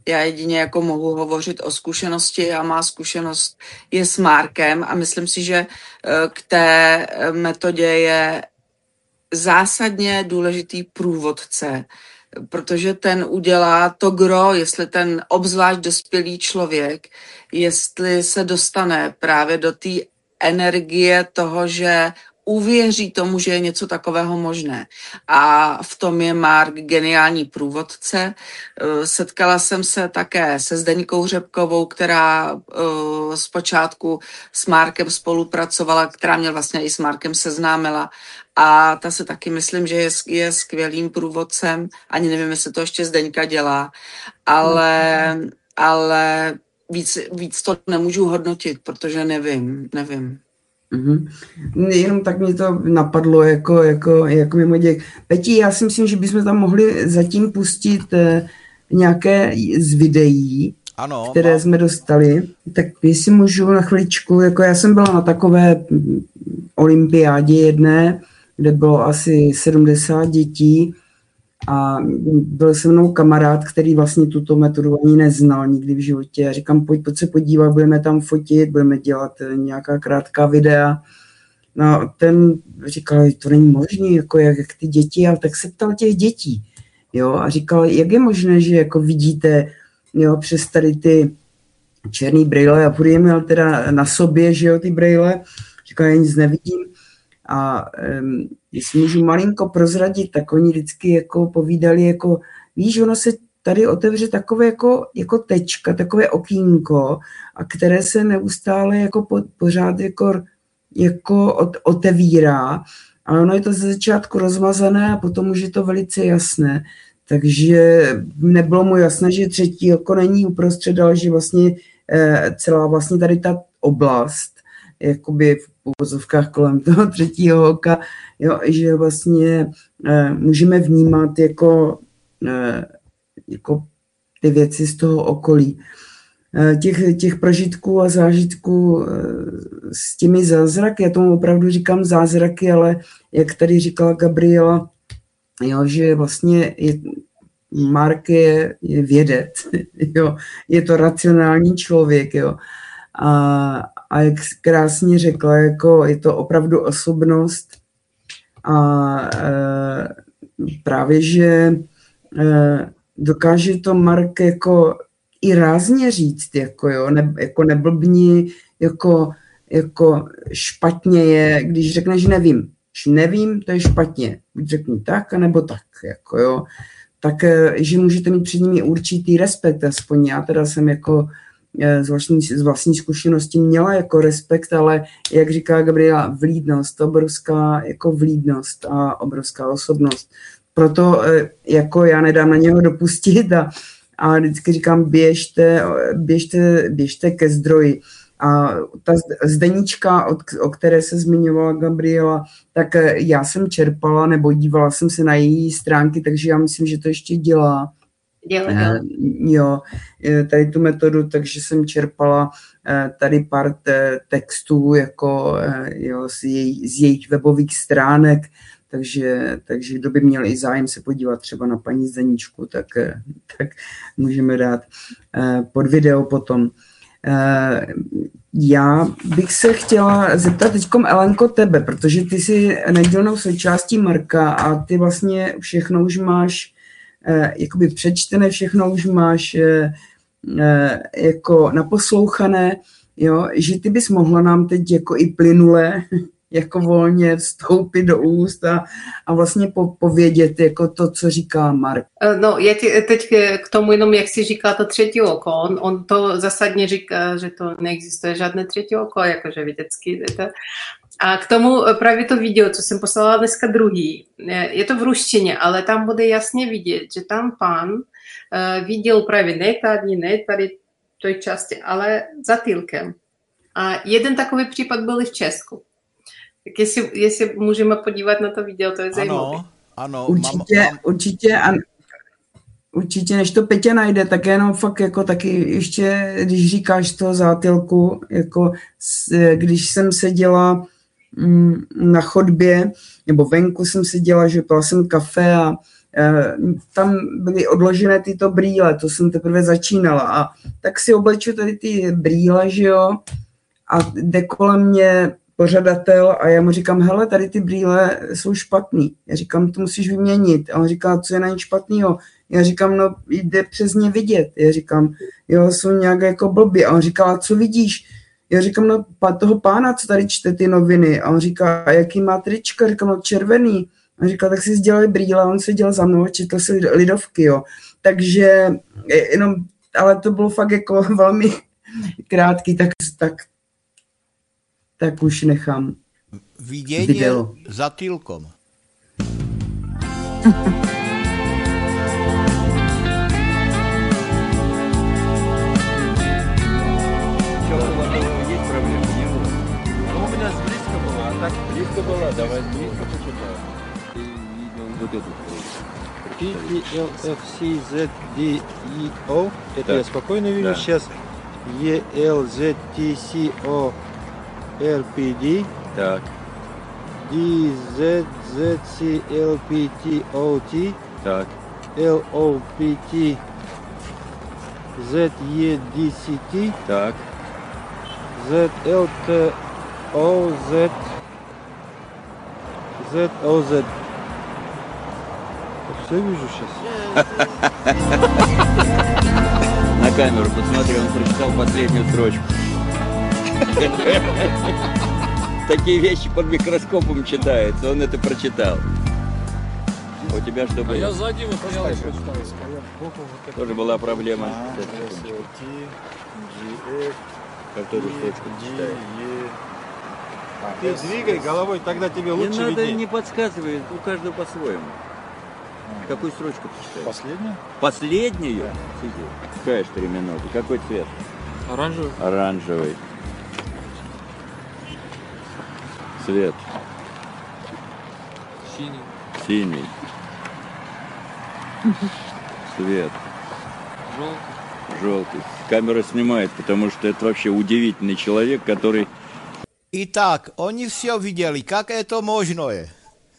Já jedině jako mohu hovořit o zkušenosti a má zkušenost je s Markem a myslím si, že k té metodě je zásadně důležitý průvodce, protože ten udělá to gro, jestli ten obzvlášť dospělý člověk, jestli se dostane právě do té energie toho, že uvěří tomu, že je něco takového možné. A v tom je Mark geniální průvodce. Setkala jsem se také se Zdeňkou Řepkovou, která zpočátku s Markem spolupracovala, která mě vlastně i s Markem seznámila. A ta se taky myslím, že je skvělým průvodcem. Ani nevím, jestli to ještě Zdeňka dělá, ale víc to nemůžu hodnotit, protože nevím. Mm-hmm. Jenom tak mě to napadlo jako mimo děk. Peti, já si myslím, že bychom tam mohli zatím pustit nějaké z videí, ano, které jsme dostali. Tak jestli můžu na chviličku, jako já jsem byla na takové olympiádě jedné, kde bylo asi 70 dětí a byl se mnou kamarád, který vlastně tuto metodu ani neznal nikdy v životě. A říkám, pojď se podívat, budeme tam fotit, budeme dělat nějaká krátká videa. No ten říkal, to není možné, jako jak ty děti, a tak se ptal těch dětí. Jo, a říkal, jak je možné, že jako vidíte, jo, přes tady ty černý brýle, a furt je měl teda na sobě, že jo, ty brýle. Říkal, já nic nevidím. A jestli můžu malinko prozradit, tak oni vždycky jako povídali, jako víš, ono se tady otevře takové jako tečka, takové okýnko, a které se neustále jako pořád jako otevírá, ale ono je to ze začátku rozmazané a potom už je to velice jasné. Takže nebylo mu jasné, že třetí oko není uprostřed, ale že vlastně celá vlastně tady ta oblast, jakoby v uvozovkách kolem toho třetího oka, jo, že vlastně můžeme vnímat jako ty věci z toho okolí. Těch prožitků a zážitků s těmi zázraky, já tomu opravdu říkám zázraky, ale jak tady říkala Gabriela, jo, že vlastně Mark je vědec, jo, je to racionální člověk, jo. A jak krásně řekla, jako je to opravdu osobnost a právě, že dokáže to Mark jako i rázně říct, jako jo, jako neblbni, jako špatně je, když řekneš nevím. Když nevím, to je špatně. Buď řekni tak, anebo tak, jako jo. Tak, že můžete mít před nimi určitý respekt, aspoň já teda jsem jako z vlastní zkušenosti měla jako respekt, ale jak říká Gabriela, vlídnost, obrovská jako vlídnost a obrovská osobnost. Proto jako já nedám na něho dopustit a vždycky říkám, běžte ke zdroji. A ta Zdeníčka, o které se zmiňovala Gabriela, tak já jsem čerpala nebo dívala jsem se na její stránky, takže já myslím, že to ještě dělá. Jo, tady tu metodu, takže jsem čerpala tady pár textů jako, jo, z jejich webových stránek, takže kdo by měl i zájem se podívat třeba na paní Zdeníčku, tak můžeme dát pod video potom. Já bych se chtěla zeptat teďkom, Elenko, tebe, protože ty jsi nedílnou součástí Marka a ty vlastně všechno už máš jakoby přečtené, všechno už máš jako naposlouchané, jo, že ty bys mohla nám teď jako i plynule jako volně vstoupit do úst a vlastně povědět jako to, co říká Mark. No, já teď k tomu jenom, jak si říká to třetí oko, on to zásadně říká, že to neexistuje žádné třetí oko, jakože vědecky. A k tomu právě to video, co jsem poslala dneska druhý, je to v ruštině, ale tam bude jasně vidět, že tam pán viděl právě ne tady v té části, ale zatýlkem. A jeden takový případ byl i v Česku. Tak jestli můžeme podívat na to video, to je zajímavé. Ano, určitě, než to Petě najde, tak jenom fakt jako taky ještě, když říkáš toho zátylku, jako když jsem seděla na chodbě, nebo venku jsem seděla, že pila jsem kafe a tam byly odložené tyto brýle, to jsem teprve začínala a tak si obleču tady ty brýle, že jo, a jde kolem mě pořadatel a já mu říkám, hele, tady ty brýle jsou špatný. Já říkám, to musíš vyměnit. A on říká, co je na ně špatnýho? Já říkám, no jde přes ně vidět. Já říkám, jo, jsou nějak jako blbý. A on říká, a co vidíš? Já říkám, no toho pána, co tady čte ty noviny. A on říká, a jaký má trička? Říkám, no červený. A on říká, tak si dělali brýle. A on seděl za mnou a četl si Lidovky, jo. Takže jenom, ale to bylo fakt jako velmi krátký, tak už nechám Vidění video. zatýlkom. Есть проблемы? Не было. Ну, у меня близко было, а так близко было. Давай близко почитаем. Ты видел вот эту PTLFCZDEO. Это я спокойно вижу. Сейчас ELZTCORPD. Так. DZZCLPTOT. Так. LOPT ZEDCT. Так. ZLTOZ. ZOZ. Все вижу сейчас. На камеру посмотри, он прочитал последнюю строчку. Такие вещи под микроскопом читаются, он это прочитал. У тебя что было? Я сзади вот стоял. Тоже была проблема. Которую G, строчку читаешь? Ты двигай головой, тогда тебе Не лучше надо, виднее. не подсказывай, у каждого по-своему. Какую строчку ты читаешь? Последний? Последнюю? Сиди. Читаешь 3 минуты. Какой цвет? Оранжевый. Оранжевый. Цвет. Синий. Синий. Цвет. Желтый. Желтый. Камера снимает, потому что это вообще удивительный человек, который... I tak, oni все viděli, jak je to možno je.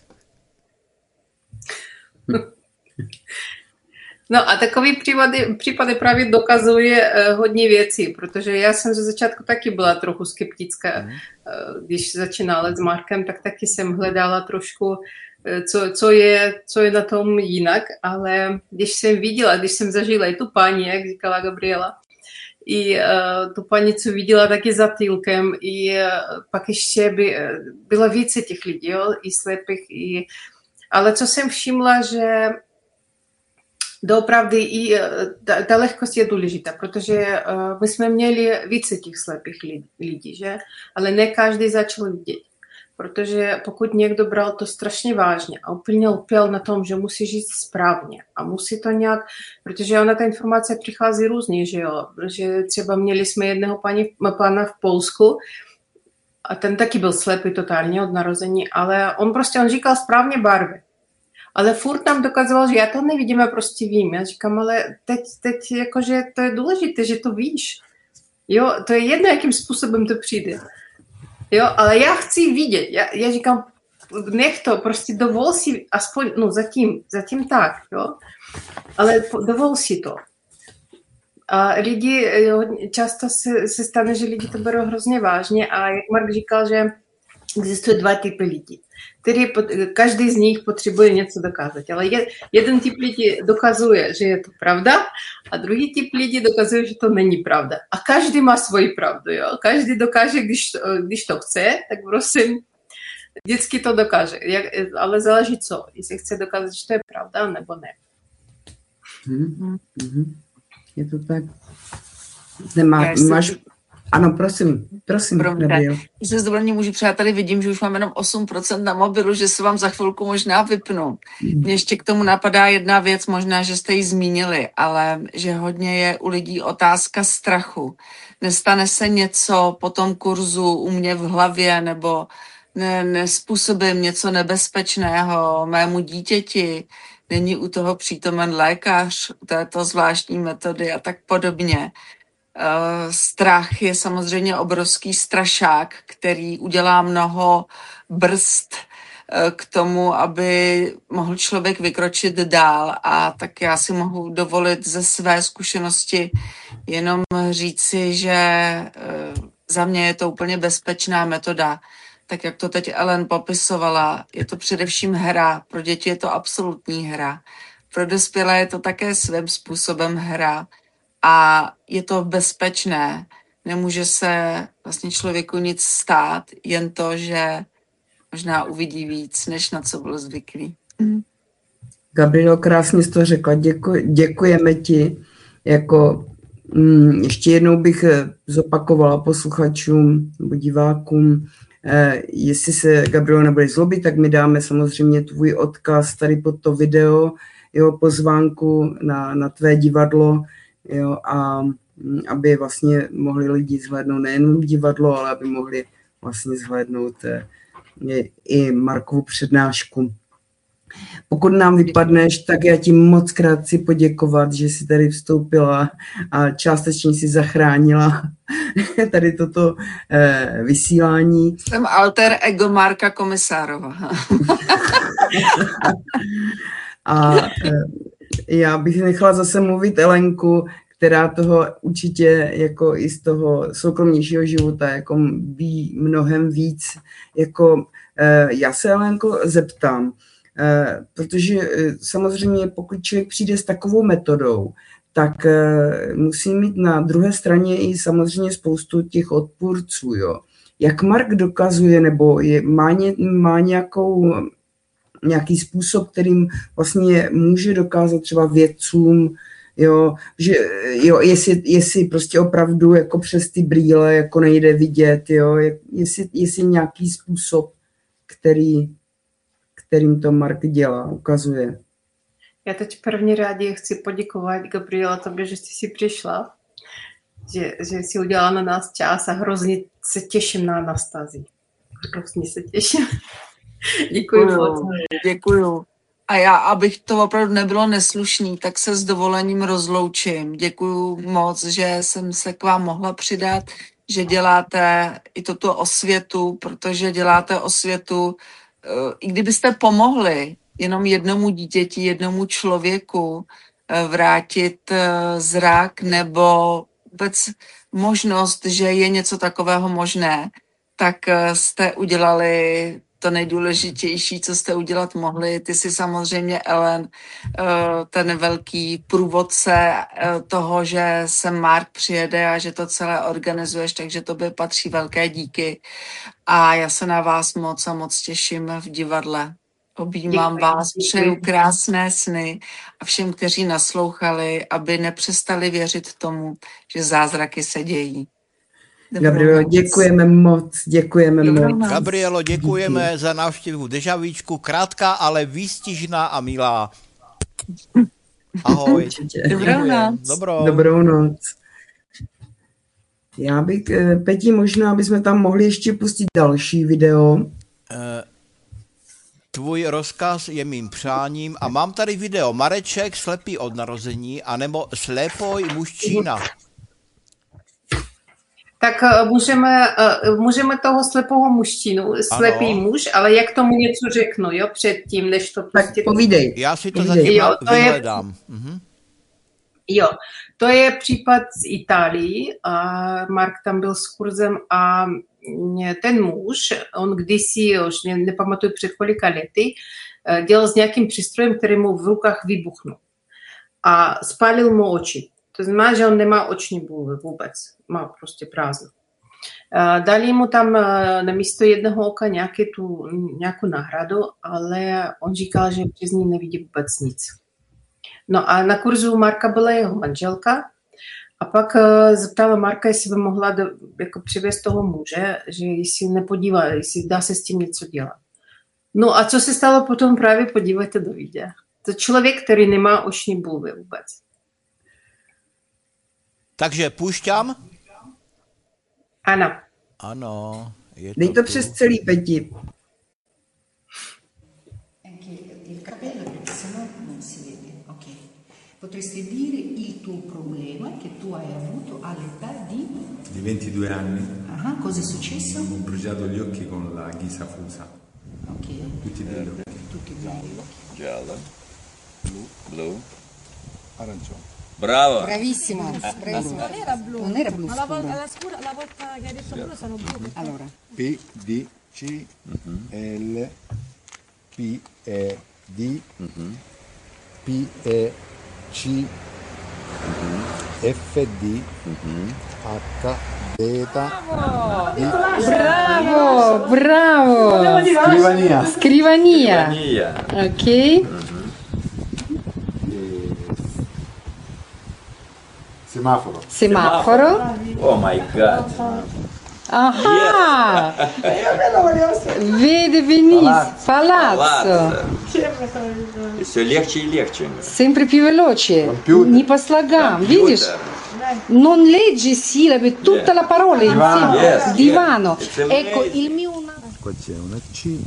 No a takový případy právě dokazuje hodně věcí, protože já jsem ze začátku taky byla trochu skeptická. Když začínala s Markem, tak taky jsem hledala trošku, co je na tom jinak, ale když jsem zažila i tu paní, jak říkala Gabriela, i tu paní, co viděla taky zatýlkem, i pak ještě bylo více těch lidí, jo, i slepých, ale co jsem všimla, že doopravdy i ta lehkost je důležitá, protože my jsme měli více těch slepých lidí, že? Ale ne každý začal vidět. Protože pokud někdo bral to strašně vážně a úplně lpěl na tom, že musí žít správně a musí to nějak, protože ona ta informace přichází různě, že jo, že třeba měli jsme jednoho pána v Polsku a ten taky byl slepý totálně od narození, ale on říkal správně barvy. Ale furt nám dokazoval, že já to nevidím, já prostě vím. Já říkám, ale teď jakože to je důležité, že to víš. Jo, to je jedno, jakým způsobem to přijde. Jo, ale já chci vidět. Já říkám, nech to, prostě dovol si, aspoň, no zatím tak, jo. Ale dovol si to. A lidi, často se stane, že lidi to berou hrozně vážně a jak Mark říkal, že existuje 2 typy lidí. Každý z nich potřebuje něco dokázat, ale jeden typ lidí dokazuje, že je to pravda a druhý typ lidí dokazuje, že to není pravda. A každý má svoji pravdu, jo? Každý dokáže, když to chce, tak prosím, vždycky to dokáže, ale záleží co, jestli chce dokázat, že to je pravda, nebo ne. Je to tak. Máš... Ano, prosím. Když se s dovolením můžu, přáteli, vidím, že už mám jenom 8% na mobilu, že se vám za chvilku možná vypnu. Mně ještě k tomu napadá jedna věc, možná, že jste ji zmínili, ale že hodně je u lidí otázka strachu. Nestane se něco po tom kurzu u mě v hlavě, nebo nespůsobím něco nebezpečného mému dítěti, není u toho přítomen lékař, u této zvláštní metody a tak podobně. Strach je samozřejmě obrovský strašák, který udělá mnoho brzd k tomu, aby mohl člověk vykročit dál. A tak já si mohu dovolit ze své zkušenosti jenom říci, že za mě je to úplně bezpečná metoda. Tak jak to teď Ellen popisovala, je to především hra. Pro děti je to absolutní hra. Pro dospělé je to také svým způsobem hra. A je to bezpečné. Nemůže se vlastně člověku nic stát, jen to, že možná uvidí víc, než na co byl zvyklý. Gabrielo, krásně jsi to řekla. Děkujeme ti. Ještě jednou bych zopakovala posluchačům nebo divákům, jestli se, Gabrielo, nebudeš zlobit, tak mi dáme samozřejmě tvůj odkaz tady pod to video, jo, pozvánku na tvé divadlo, jo, a aby vlastně mohli lidi zhlédnout nejen divadlo, ale aby mohli vlastně zhlédnout i Markovu přednášku. Pokud nám vypadneš, tak já ti moc krát chci poděkovat, že jsi tady vstoupila a částečně si zachránila tady toto vysílání. Jsem alter ego Marka Komisárova. A já bych nechala zase mluvit Elenku, která toho určitě jako i z toho soukromnějšího života jako ví mnohem víc. Já se, Elenko, zeptám, protože samozřejmě pokud člověk přijde s takovou metodou, tak musí mít na druhé straně i samozřejmě spoustu těch odpůrců. Jo. Jak Mark dokazuje, nebo má nějaký způsob, kterým vlastně může dokázat třeba vědcům, jo, že jo, jestli prostě opravdu jako přes ty brýle jako nejde vidět, jo, jestli nějaký způsob, kterým to Mark dělá, ukazuje. Já teď v první řadě chci poděkovat, Gabriela, tobě, že jsi si přišla, že jsi udělala na nás čas a hrozně se těším na Anastázii. Hrozně se těším. Děkuji moc. Děkuju. A já, abych to opravdu nebylo neslušný, tak se s dovolením rozloučím. Děkuju moc, že jsem se k vám mohla přidat, že děláte i tuto osvětu, protože děláte osvětu, i kdybyste pomohli jenom jednomu dítěti, jednomu člověku vrátit zrak nebo vůbec možnost, že je něco takového možné, tak jste udělali to nejdůležitější, co jste udělat mohli. Ty jsi samozřejmě, Ellen, ten velký průvodce toho, že sem Mark přijede a že to celé organizuješ, takže tobě patří velké díky. A já se na vás moc a moc těším v divadle. Objímám vás, přeju krásné sny a všem, kteří naslouchali, aby nepřestali věřit tomu, že zázraky se dějí. Gabrielo, děkujeme moc. Gabrielo, děkujeme za návštěvu Dežavíčku, krátká, ale výstižná a milá. Ahoj. Dobrou noc. Já bych, Peti, možná bychom tam mohli ještě pustit další video. Tvůj rozkaz je mým přáním a mám tady video Mareček slepý od narození anebo slepoj mužčina. Tak můžeme toho slepého mužčinu, slepý muž, ale jak tomu něco řeknu, jo, předtím, než to prostě... Tak povídej. Já si to zatím vyhledám. Jo, to je případ z Itálii a Mark tam byl s kurzem a ten muž, on kdysi, už nepamatuji před kolika lety, dělal s nějakým přístrojem, který mu v rukách vybuchnul a spálil mu oči. To znamená, že on nemá oční bulvy vůbec, má prostě prázdno. Dali mu tam na místo jednoho oka nějakou náhradu, ale on říkal, že přes ní nevidí vůbec nic. No a na kurzu Marka byla jeho manželka a pak zeptala Marka, jestli by mohla jako přivést toho muže, že jestli nepodívá, jestli dá se s tím něco dělat. No a co se stalo potom, právě podívejte do videa. To člověk, který nemá oční bulvy vůbec. Takže púšťam? Ano. Ano. Dej to přes celý, Peti. Il capello, perché sennò non si vede. Ok. Potresti dire il tuo problema che tu hai avuto all'età di 22 anni. Cosa è successo? Ho bruciato gli occhi con la ghisa fusa. Ok. Tutti belli. Giallo. Blu. Arancione. Bravo. Bravissimo, bravissimo. Non era blu. Non era blu Ma la scuro. la volta che hai detto blu sono blu. Allora, P, D, C, L, P, E, D, P, E, C, F, D, H, beta, Bravo, bravo. Scrivania. Scrivania. Scrivania. Ok. Semaforo. Semaforo. Oh my god. Aha. Vede benissimo. Palazzo. И все легче и легче. Sempre più veloce. Не по слогам. Видишь? Non leggi sillabe, tutta la parola insieme. Yes, Divano. yes. Ecco, il mio Qua c'è una C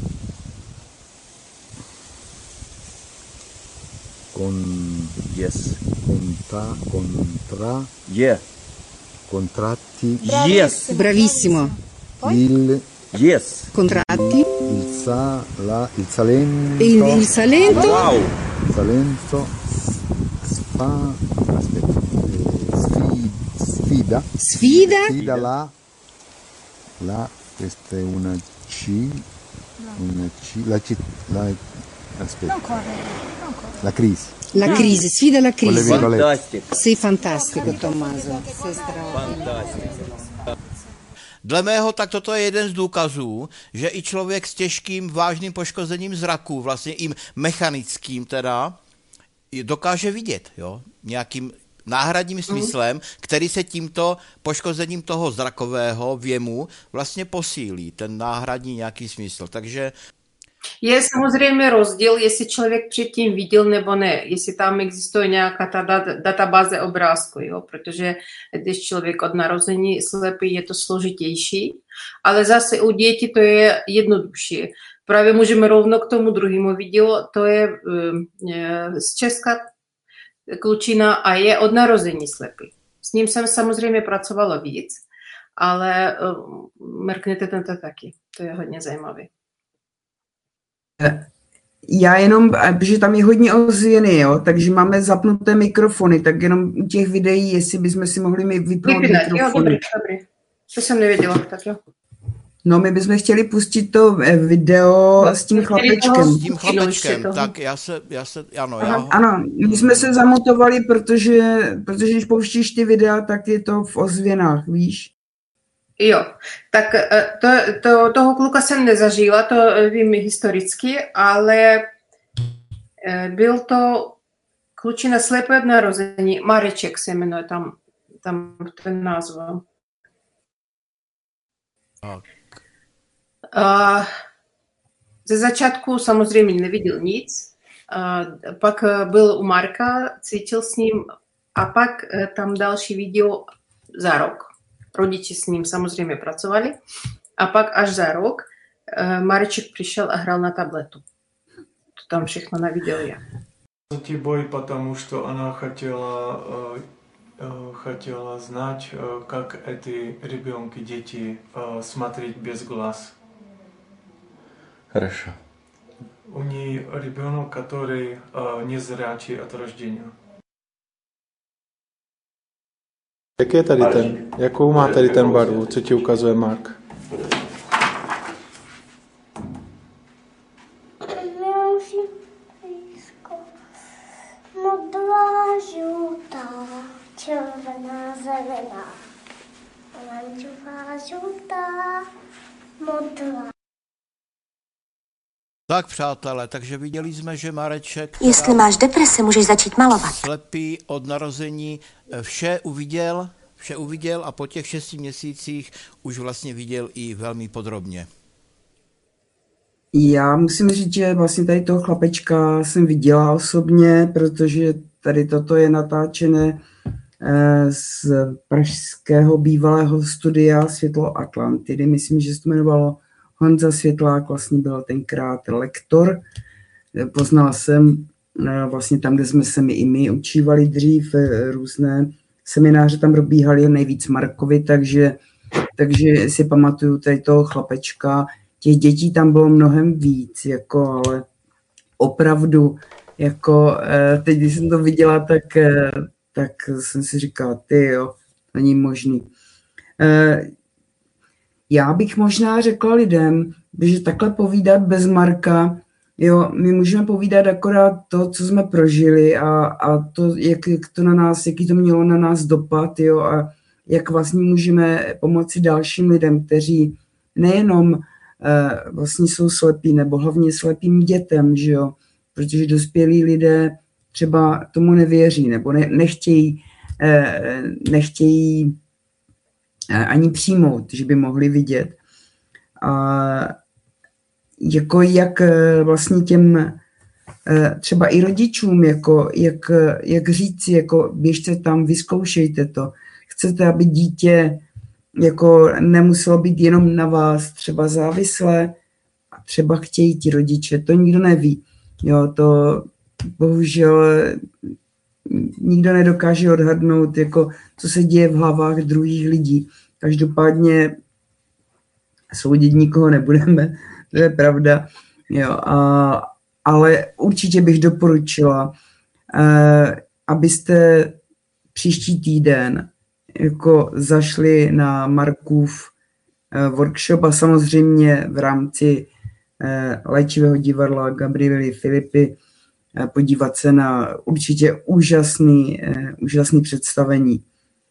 con yes, contratti, Yes. bravissimo. il Yes. Contratti. il Salento, Il Salento. Wow. Salento, sfida questa è una C, la crisi. La crisi, sfida la Con le crisi. virgolette. Fantastico. Sei fantastico, Tommaso. Sei straordinario. Fantastico. Dle mého, tak toto je jeden z důkazů, že i člověk s těžkým vážným poškozením zraku, vlastně i mechanickým teda, dokáže vidět, jo, nějakým náhradním smyslem, který se tímto poškozením toho zrakového věmu vlastně posílí, ten náhradní nějaký smysl. Takže Je samozřejmě rozdíl, jestli člověk předtím viděl nebo ne, jestli tam existuje nějaká ta databáze obrázku, jo? Protože když člověk od narození slepý, je to složitější, ale zase u dětí to je jednodušší. Právě můžeme rovno k tomu druhému videu, to je z Česka klučina a je od narození slepý. S ním jsem samozřejmě pracovala víc, ale mrkněte tento taky, to je hodně zajímavé. Já jenom, protože tam je hodně ozvěny, jo, takže máme zapnuté mikrofony, tak jenom u těch videí, jestli bychom si mohli vypnout mikrofony. Jo, dobrý. To jsem nevěděla, tak jo. No, my bychom chtěli pustit to video s tím chlapečkem. s tím chlapečkem, tak Ano, my jsme se zamutovali, protože když pouštíš ty videa, tak je to v ozvěnách, víš? Jo, tak toho kluka jsem nezažila, to vím historicky, ale byl to klučina slepý od narození, Mareček se jmenuje tam ten názv. Ze začátku samozřejmě neviděl nic, pak byl u Marka, cvičil s ním a pak tam další video za rok. Rodiči s ním samozřejmě pracovali a pak až za rok Mareček přišel a hrál na tabletu. To tam všechno na videu je. Бой, потому что она хотела знать, как эти ребенки, дети смотреть без глаз. Хорошо. У нее ребенок, который незрячий от рождения. Jak je tady jakou má tady ten barvu, co ti ukazuje Mark? Modrá, žlutá, červená, zelená, oranžová, žlutá, modrá. Tak, přátelé, takže viděli jsme, že Mareček, Jestli máš deprese, můžeš začít malovat. slepý od narození, vše uviděl a po těch 6 měsících už vlastně viděl i velmi podrobně. Já musím říct, že vlastně tady toho chlapečka jsem viděla osobně, protože tady toto je natáčené z pražského bývalého studia Světlo Atlantidy. Myslím, že se to jmenovalo Honza Světlák, vlastně byl tenkrát lektor. Poznal jsem vlastně tam, kde jsme se i my učívali dřív, různé semináře tam probíhaly nejvíc Markovi, takže si pamatuju tady toho chlapečka. těch dětí tam bylo mnohem víc, jako, ale opravdu, jako teď, když jsem to viděla, tak jsem si říkala, jo, není možný. Já bych možná řekla lidem, že takhle povídat bez Marka, jo, my můžeme povídat akorát to, co jsme prožili a to, jaký to mělo na nás dopad, jo, a jak vlastně můžeme pomoci dalším lidem, kteří nejenom vlastně jsou slepí, nebo hlavně slepým dětem, že jo, protože dospělí lidé třeba tomu nevěří, nebo nechtějí ani přijmout, že by mohli vidět. A jako jak vlastně těm třeba i rodičům, jako jak říci, jako běžte tam, vyzkoušejte to. Chcete, aby dítě jako nemuselo být jenom na vás třeba závislé a třeba chtějí ti rodiče, to nikdo neví. Jo, to bohužel nikdo nedokáže odhadnout, jako, co se děje v hlavách druhých lidí. Každopádně soudit nikoho nebudeme, to je pravda. Jo, ale určitě bych doporučila, abyste příští týden jako zašli na Markův workshop a samozřejmě v rámci léčivého divadla Gabriely Filipy podívat se na určitě úžasný představení.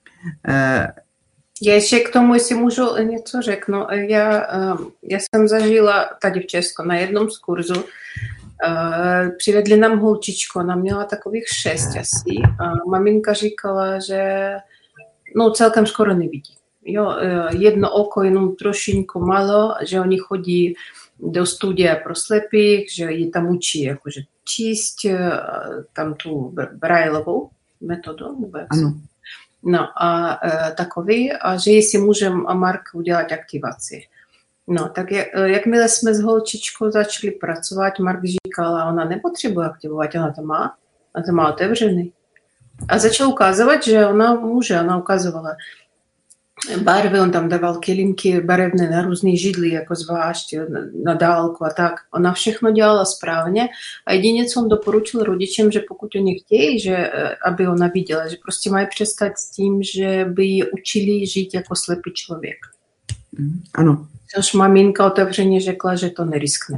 Já ještě k tomu, jestli můžu něco řeknu. Já jsem zažila tady v Česku na jednom z kurzu. Přivedli nám holčičku, ona měla takových 6 asi. A maminka říkala, že celkem skoro nevidí. Jo, jedno oko jenom trošinku malo, že oni chodí do studia pro slepých, že ji tam učí jakože číst tam tu Braillovou metodu. Ano. No a takový, a že jestli může Mark udělat aktivaci. No, tak jakmile jsme s holčičkou začali pracovat, Mark říkal, a ona nepotřebuje aktivovat, ona to má otevřený. A začal ukazovat, že ona ukazovala barvy, on tam dával kelímky barevné na různé židly, jako zvlášť na dálku a tak. Ona všechno dělala správně a jedině, co on doporučil rodičům, že pokud oni chtějí, že aby ona viděla, že prostě mají přestat s tím, že by ji učili žít jako slepý člověk. Ano. Což maminka otevřeně řekla, že to neriskne.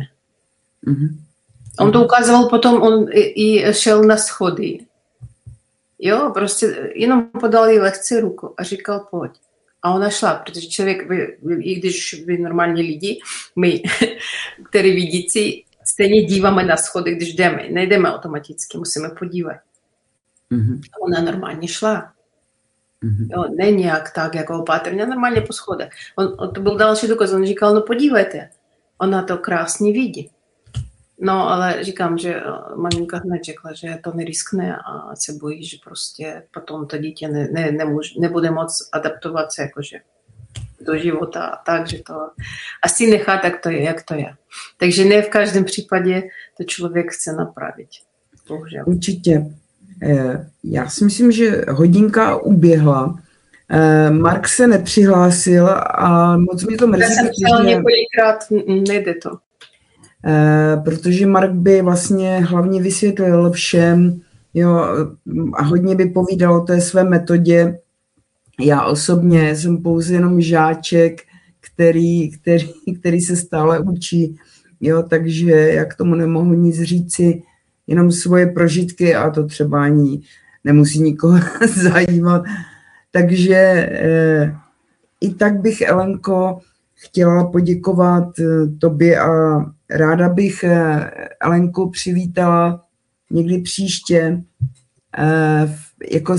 On to ukazoval potom, on i šel na schody. Jo, prostě jenom podal jí lehce ruku a říkal, pojď. A ona šla, protože člověk, i když vy normální lidi, my, který vidící, stejně díváme na schody, když jdeme. Nejdeme automaticky, musíme podívat. A ona normálně šla. Jo, ne nějak tak, jako opatrně, normálně po schodech. To byl další důkaz, on říkal, no podívejte, ona to krásně vidí. No, ale říkám, že maminka hned řekla, že to neriskne a se bojí, že prostě potom to dítě nebude moc adaptovat se jakože do života, takže to asi nechá tak to je, jak to je. Takže ne v každém případě to člověk chce napravit. Bohužel. Určitě. Já si myslím, že hodinka uběhla. Mark se nepřihlásil a moc mi to mrzí. Já jsem chtěla několikrát, nejde to. Protože Mark by vlastně hlavně vysvětlil všem, jo, a hodně by povídal o té své metodě. Já osobně jsem pouze jenom žáček, který se stále učí, jo, takže já k tomu nemohu nic říci, jenom svoje prožitky a to třeba ani nemusí nikoho zajímat. Takže i tak bych, Elenko, chtěla poděkovat tobě a ráda bych Elenku přivítala někdy příště jako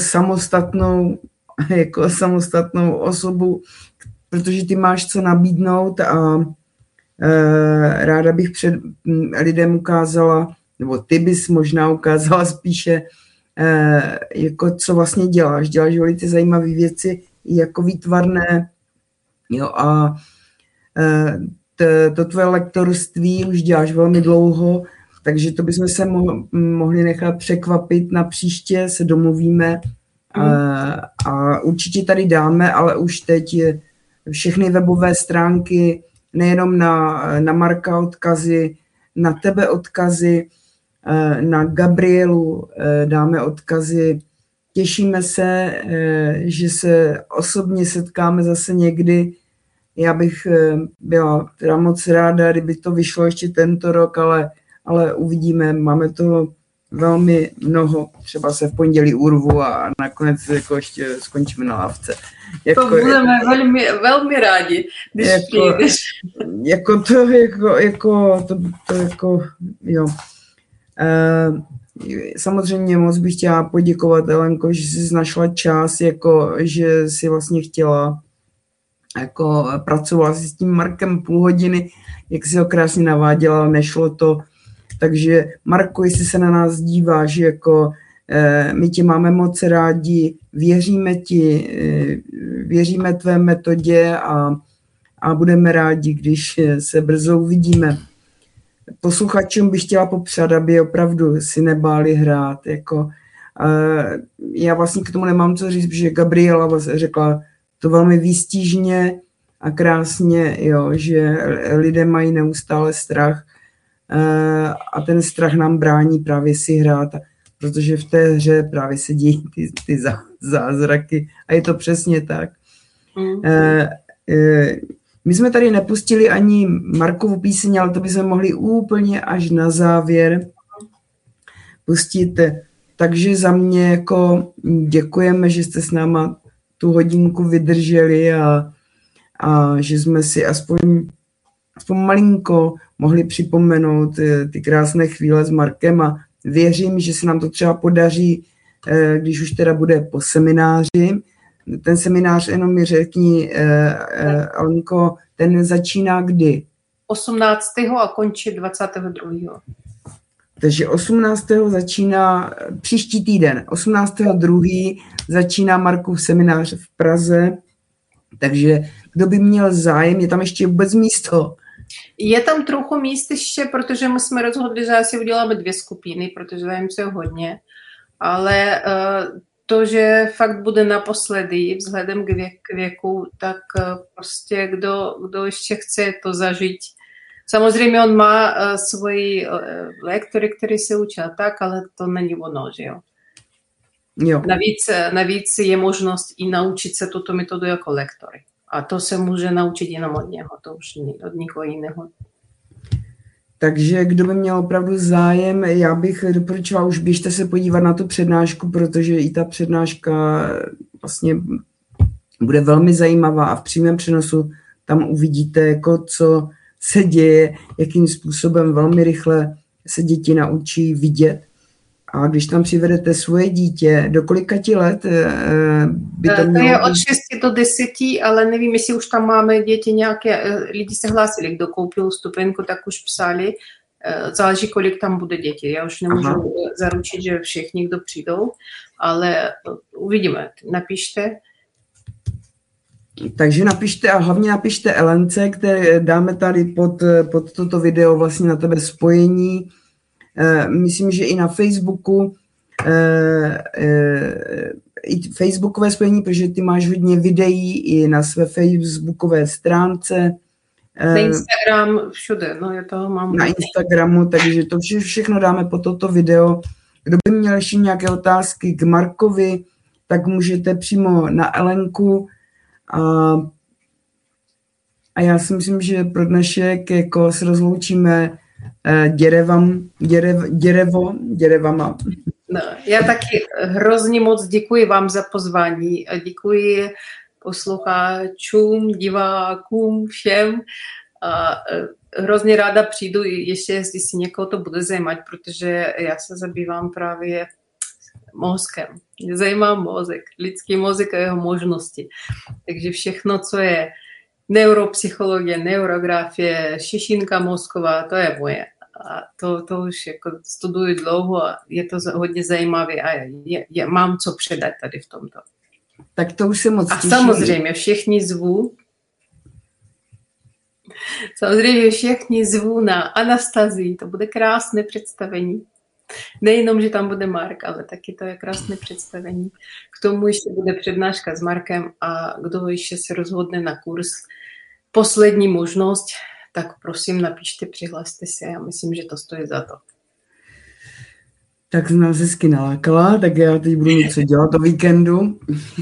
samostatnou osobu, protože ty máš co nabídnout a ráda bych před lidem ukázala, nebo ty bys možná ukázala spíše, jako co vlastně děláš. Děláš velice zajímavé věci, jako výtvarné, jo, a to tvoje lektorství už děláš velmi dlouho, takže to bychom se mohli nechat překvapit, na příště se domluvíme a určitě tady dáme, ale už teď všechny webové stránky nejenom na Marka odkazy, na tebe odkazy, na Gabrielu dáme odkazy. Těšíme se, že se osobně setkáme zase někdy. Já bych byla teda moc ráda, kdyby to vyšlo ještě tento rok, ale uvidíme. Máme toho velmi mnoho. Třeba se v pondělí urvu a nakonec jako ještě skončíme na lávce. To budeme velmi rádi, když přijdeš. Jo. Samozřejmě moc bych chtěla poděkovat, Elenko, že jsi našla čas, jako, že jsi vlastně chtěla jako pracovala si s tím Markem půl hodiny, jak si ho krásně naváděla, ale nešlo to. Takže Marko, jestli se na nás díváš, jako my tě máme moc rádi, věříme ti, věříme tvé metodě a budeme rádi, když se brzo uvidíme. Posluchačům bych chtěla popřát, aby opravdu si nebáli hrát. Jako, já vlastně k tomu nemám co říct, protože Gabriela vlastně řekla to velmi výstižně a krásně, jo, že lidé mají neustále strach a ten strach nám brání právě si hrát, protože v té hře právě se dějí ty zázraky a je to přesně tak. My jsme tady nepustili ani Markovu píseň, ale to bychom mohli úplně až na závěr pustit. Takže za mě jako děkujeme, že jste s náma tu hodinku vydrželi a že jsme si aspoň malinko mohli připomenout ty krásné chvíle s Markem a věřím, že se nám to třeba podaří, když už teda bude po semináři. Ten seminář, jenom mi řekni, Alenko, ten začíná kdy? 18. a končí 22. Takže 18. začíná příští týden. 18.2. začíná Markův seminář v Praze. Takže kdo by měl zájem, je tam ještě vůbec místo? Je tam trochu míst ještě, protože my jsme rozhodli, že asi uděláme 2 skupiny, protože zájemců je hodně. Ale to, že fakt bude naposledy vzhledem k věku, tak prostě kdo ještě chce to zažít. Samozřejmě on má svoji lektory, který se učí tak, ale to není ono, že jo. Jo. Navíc je možnost i naučit se tuto metodu jako lektory. A to se může naučit jenom od něho, to už od nikoho jiného. Takže kdo by měl opravdu zájem, já bych doporučoval, už běžte se podívat na tu přednášku, protože i ta přednáška vlastně bude velmi zajímavá a v přímém přenosu tam uvidíte, jako co se děje, jakým způsobem velmi rychle se děti naučí vidět. A když tam přivedete svoje dítě, do kolika let by to mělo? To je od 6 do 10, ale nevím, jestli už tam máme děti nějaké, lidi se hlásili, kdo koupil stupenku, tak už psali, záleží, kolik tam bude děti. Já už nemůžu zaručit, že všichni, kdo přijdou, ale uvidíme, napište. Takže napište a hlavně napište Elence, které dáme tady pod toto video vlastně na tebe spojení. Myslím, že i na Facebooku, i facebookové spojení, protože ty máš hodně videí i na své facebookové stránce. Na Instagram všude, no já toho mám. Na Instagramu, takže to všechno dáme pod toto video. Kdo by měl ještě nějaké otázky k Markovi, tak můžete přímo na Elenku. A já si myslím, že pro dnešek jako se rozloučíme děrevama. No, já taky hrozně moc děkuji vám za pozvání a děkuji posluchačům, divákům, všem. A hrozně ráda přijdu ještě, jestli si někoho to bude zajímat, protože já se zabývám právě mozkem. Mě zajímá mozek, lidský mozek a jeho možnosti. Takže všechno, co je neuropsychologie, neurografie, šišinka mozková, to je moje. A to už jako studuji dlouho a je to hodně zajímavé a mám co předat tady v tomto. Tak to už se moc těším. A samozřejmě všichni zvu na Anastazii, to bude krásné představení. Nejenom, že tam bude Mark, ale taky to je krásné představení. K tomu ještě bude přednáška s Markem a kdo ještě se rozhodne na kurz, poslední možnost, tak prosím napište, přihlaste se. Já myslím, že to stojí za to. Tak jsem nás hezky nalákala, tak já teď budu něco dělat o víkendu.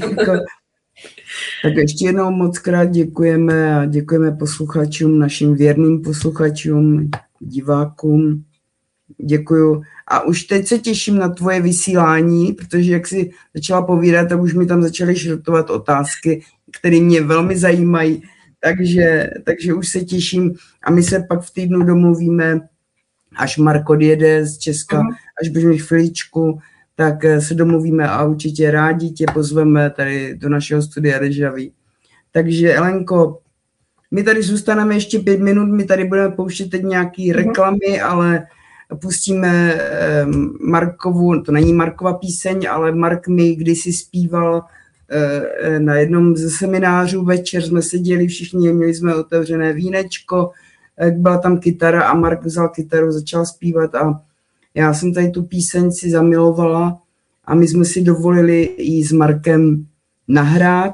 Tak ještě jednou moc krát děkujeme a děkujeme posluchačům, našim věrným posluchačům, divákům. Děkuju. A už teď se těším na tvoje vysílání, protože jak jsi začala povídat, tak už mi tam začaly šrotovat otázky, které mě velmi zajímají. Takže už se těším a my se pak v týdnu domluvíme, až Mark odjede z Česka, až budeš mít chviličku, tak se domluvíme a určitě rádi tě pozveme tady do našeho studia Deja Vu. Takže Elenko, my tady zůstaneme ještě 5 minut, my tady budeme pouštět teď nějaký reklamy, ale pustíme Markovu, to není Markova píseň, ale Mark mi kdysi zpíval na jednom ze seminářů večer, jsme seděli všichni, měli jsme otevřené vínečko, byla tam kytara a Mark vzal kytaru, začal zpívat a já jsem tady tu píseň si zamilovala a my jsme si dovolili ji s Markem nahrát.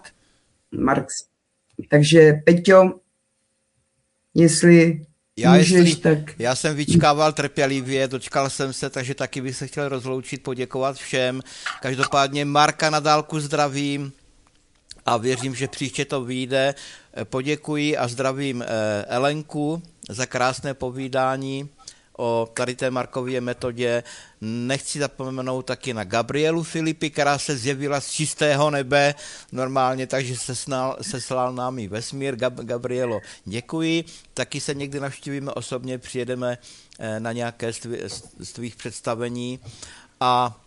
Takže Peťo, jestli můžeš, tak... Já jsem vyčkával trpělivě, dočkal jsem se, takže taky bych se chtěl rozloučit, poděkovat všem. Každopádně Marka na dálku zdravím a věřím, že příště to vyjde. Poděkuji a zdravím Elenku za krásné povídání o tady té Markově metodě. Nechci zapomenout taky na Gabrielu Filipi, která se zjevila z čistého nebe normálně, takže seslal námi vesmír. Gabrielo, děkuji. Taky se někdy navštívíme osobně, přijedeme na nějaké z tvých představení. A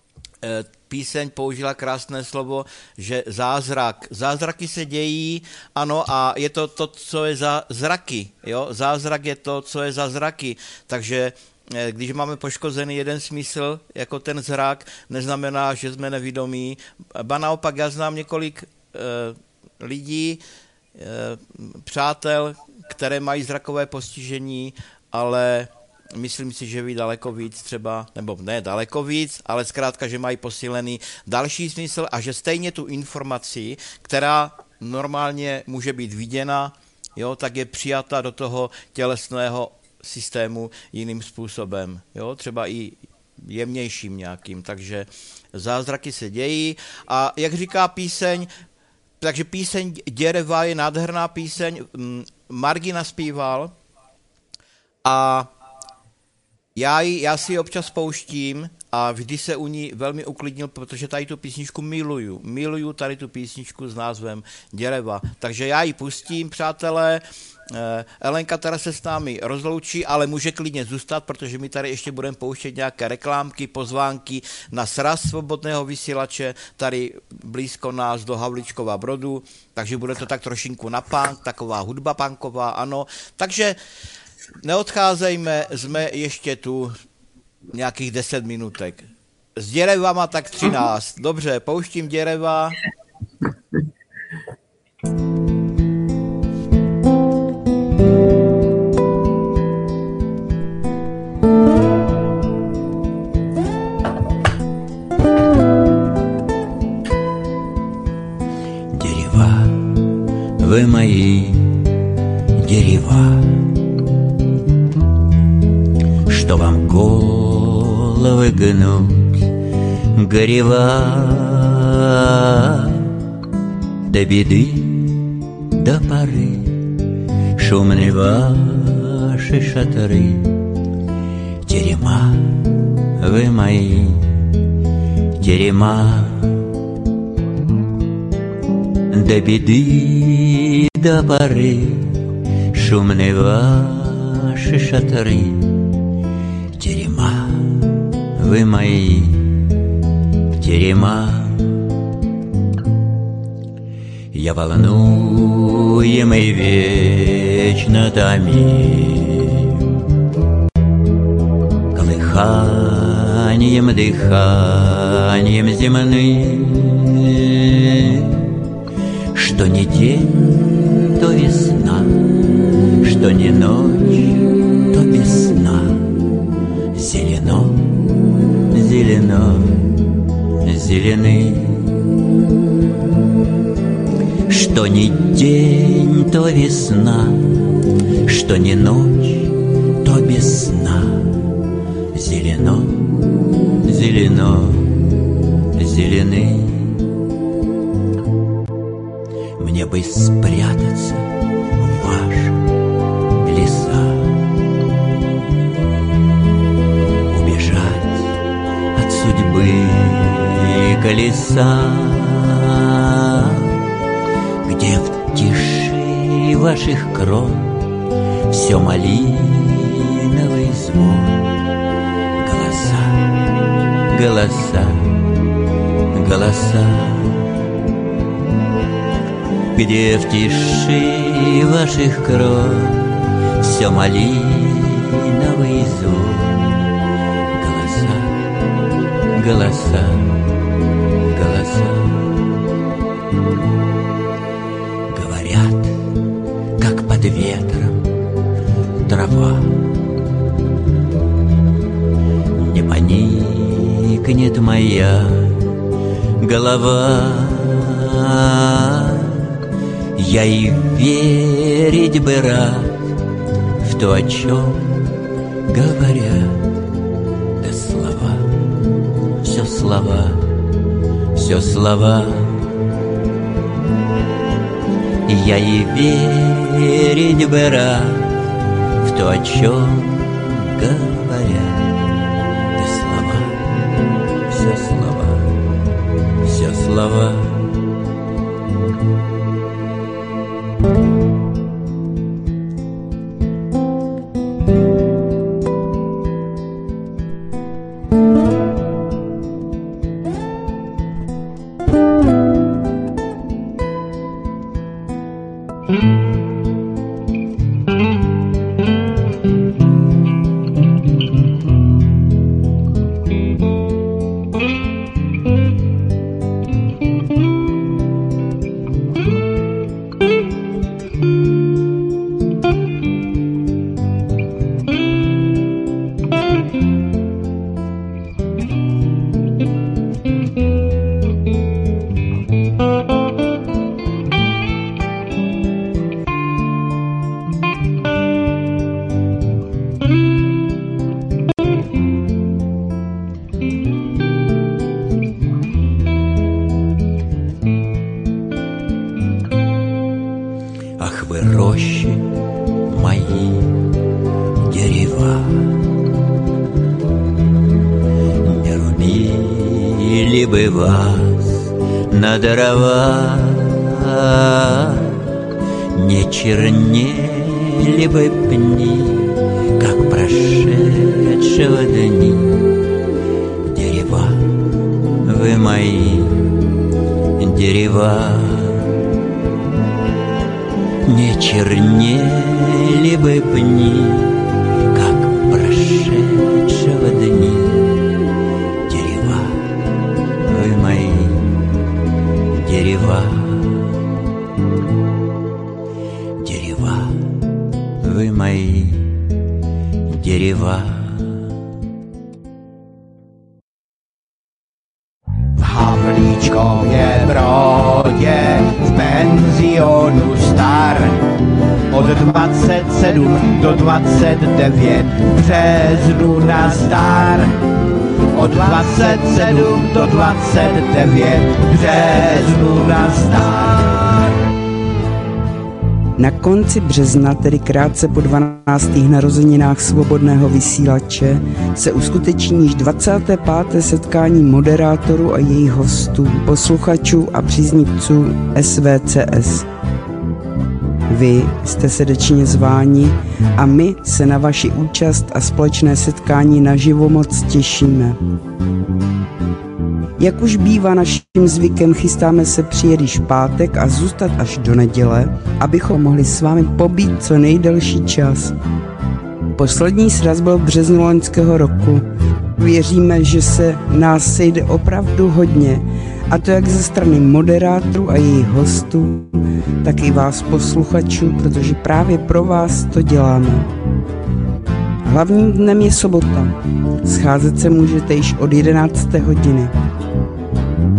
píseň použila krásné slovo, že zázraky se dějí, ano, a je to to, co je za zraky, jo? Zázrak je to, co je za zraky, takže když máme poškozený jeden smysl, jako ten zrak, neznamená, že jsme nevědomí, ba naopak, já znám několik lidí, přátel, které mají zrakové postižení, ale myslím si, že ví daleko víc třeba, nebo ne daleko víc, ale zkrátka, že mají posílený další smysl a že stejně tu informaci, která normálně může být viděna, jo, tak je přijata do toho tělesného systému jiným způsobem, jo, třeba i jemnějším nějakým, takže zázraky se dějí a jak říká píseň, takže píseň Děreva je nádherná píseň, Margi naspíval a já si ji občas pouštím a vždy se u ní velmi uklidnil, protože tady tu písničku miluju tady tu písničku s názvem Děreva. Takže já ji pustím, přátelé, Elenka teda se s námi rozloučí, ale může klidně zůstat, protože my tady ještě budeme pouštět nějaké reklámky, pozvánky na sraz svobodného vysílače, tady blízko nás do Havlíčkova Brodu, takže bude to tak trošinku na punk, taková hudba punková, ano. Takže neodcházejme, jsme ještě tu nějakých 10 minutek. S Děrevama tak 13. Dobře, pouštím Děreva. Дерева, вы мои дерева, что вам головы гнуть, горева, до беды, до поры, шумны ваши шатры. Терема, вы мои терема, до беды, до поры, шумны ваши шатры. Терема, вы мои терема. Я волнуемый вечно томим, колыханием, дыханием земным, что не день, то весна, что не ночь, то весна. Зелено, зелено, зеленый. Что ни день, то то весна, что не ночь, то без сна. Зелено, зелено, зелены. Мне бы спрятаться в ваши леса, убежать от судьбы и колеса, где в тиши ваших крон все малиновый звон. Голоса, голоса, где в тиши ваших крон все малиновый звон. Голоса, голоса, голоса. Говорят, как под ветром трава, не поникнет моя голова. Я и верить бы рад в то, о чем говорят. Да слова, все слова, все слова. Я и верить бы рад в то, о чем говорят. Да слова, все слова, все слова. Дрова не чернели бы пни, как прошедшего дни. Дерева, вы мои дерева, не чернели бы пни, как прошедшего дни. Дерева, вы мои дерева, дерева, вы мои дерева. V Havlíčkově Brodě v penzionu star od 27 do 29 březnu nazdar. Od 27 do 29 březnu nazdar. Na konci března, tedy krátce po 12. narozeninách svobodného vysílače, se uskuteční již 25. setkání moderátorů a jejich hostů, posluchačů a příznivců SVCS. Vy jste srdečně zváni a my se na vaši účast a společné setkání naživo moc těšíme. Jak už bývá naším zvykem, chystáme se přijet již v pátek a zůstat až do neděle, abychom mohli s vámi pobít co nejdelší čas. Poslední sraz byl v březnu loňského roku. Věříme, že se nás sejde opravdu hodně, a to jak ze strany moderátorů a jejich hostů, tak i vás posluchačů, protože právě pro vás to děláme. Hlavním dnem je sobota. Scházet se můžete již od 11. hodiny.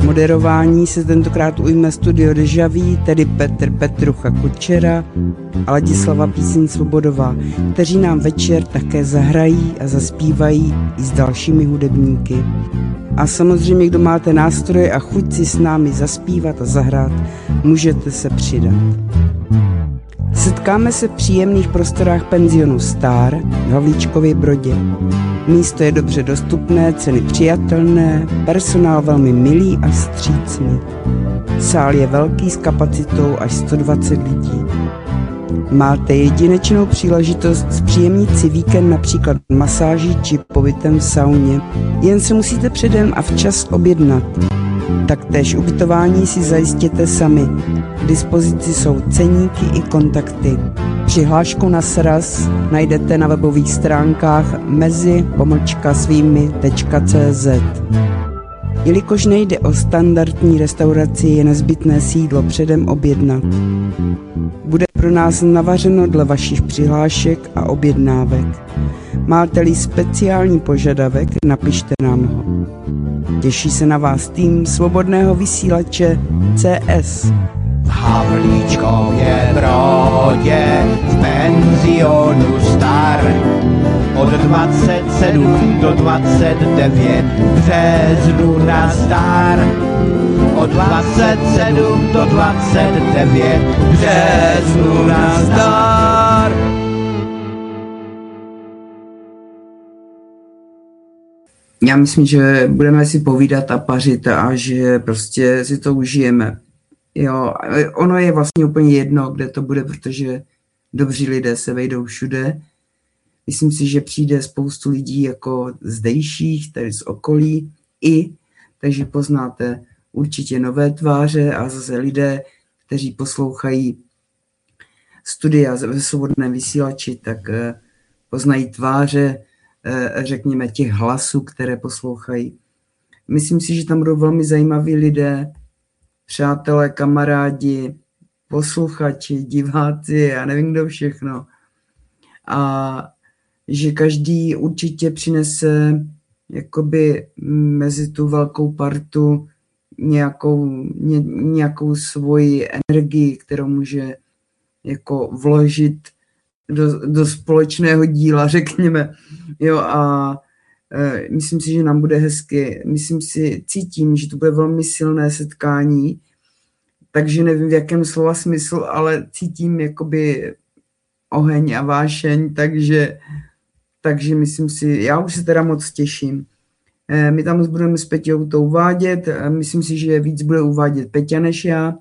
Moderování se tentokrát ujme Studio Deja Vu, tedy Petr Petrucha Kučera a Ladislava Píseň Svobodová, kteří nám večer také zahrají a zaspívají i s dalšími hudebníky. A samozřejmě, kdo máte nástroje a chuť si s námi zaspívat a zahrát, můžete se přidat. Setkáme se v příjemných prostorách penzionu Star v Havlíčkově Brodě. Místo je dobře dostupné, ceny přijatelné, personál velmi milý a vstřícný. Sál je velký s kapacitou až 120 lidí. Máte jedinečnou příležitost zpříjemnit si víkend například masáží či pobytem v sauně. Jen se musíte předem a včas objednat. Taktéž ubytování si zajistěte sami. K dispozici jsou ceníky i kontakty. Přihlášku na sraz najdete na webových stránkách mezi-svými.cz. Jelikož nejde o standardní restauraci, je nezbytné si jídlo předem objednat. Bude pro nás navařeno dle vašich přihlášek a objednávek. Máte-li speciální požadavek, napište nám ho. Těší se na vás tým Svobodného vysílače CS. V Havlíčkově Brodě v penzionu Star od 27 do 29 březnu nazdar. Od 27 do 29 březnu nazdar. Já myslím, že budeme si povídat a pařit a že prostě si to užijeme. Jo, ono je vlastně úplně jedno, kde to bude, protože dobří lidé se vejdou všude. Myslím si, že přijde spoustu lidí jako zdejších, tady z okolí takže poznáte určitě nové tváře a zase lidé, kteří poslouchají studia ve Svobodném vysílači, tak poznají tváře, řekněme, těch hlasů, které poslouchají. Myslím si, že tam budou velmi zajímaví lidé, přátelé, kamarádi, posluchači, diváci, já nevím, kdo všechno. A že každý určitě přinese jakoby mezi tu velkou partu nějakou svoji energii, kterou může jako vložit do společného díla, řekněme. Jo, a myslím si, že nám bude hezky. Cítím, že to bude velmi silné setkání, takže nevím, v jakém slova smyslu, ale cítím jakoby oheň a vášeň, takže myslím si, já už se teda moc těším. My tam budeme s Peťou to uvádět, myslím si, že víc bude uvádět Peťa než já,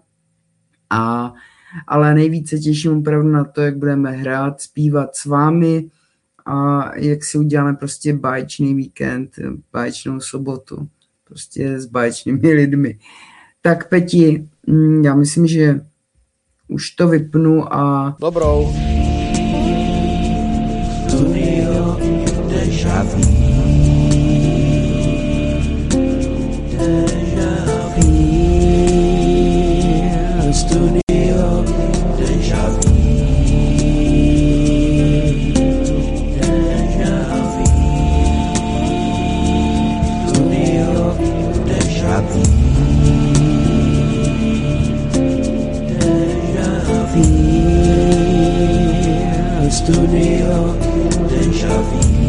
ale nejvíce těším opravdu na to, jak budeme hrát, zpívat s vámi a jak si uděláme prostě báječný víkend, báječnou sobotu, prostě s báječnými lidmi. Tak Peti, já myslím, že už to vypnu a... Dobrou. Studio Deja Vu. Studio Deja Vu. Deja Vu. Studio Deja Vu. Deja Vu. Studio Deja Vu.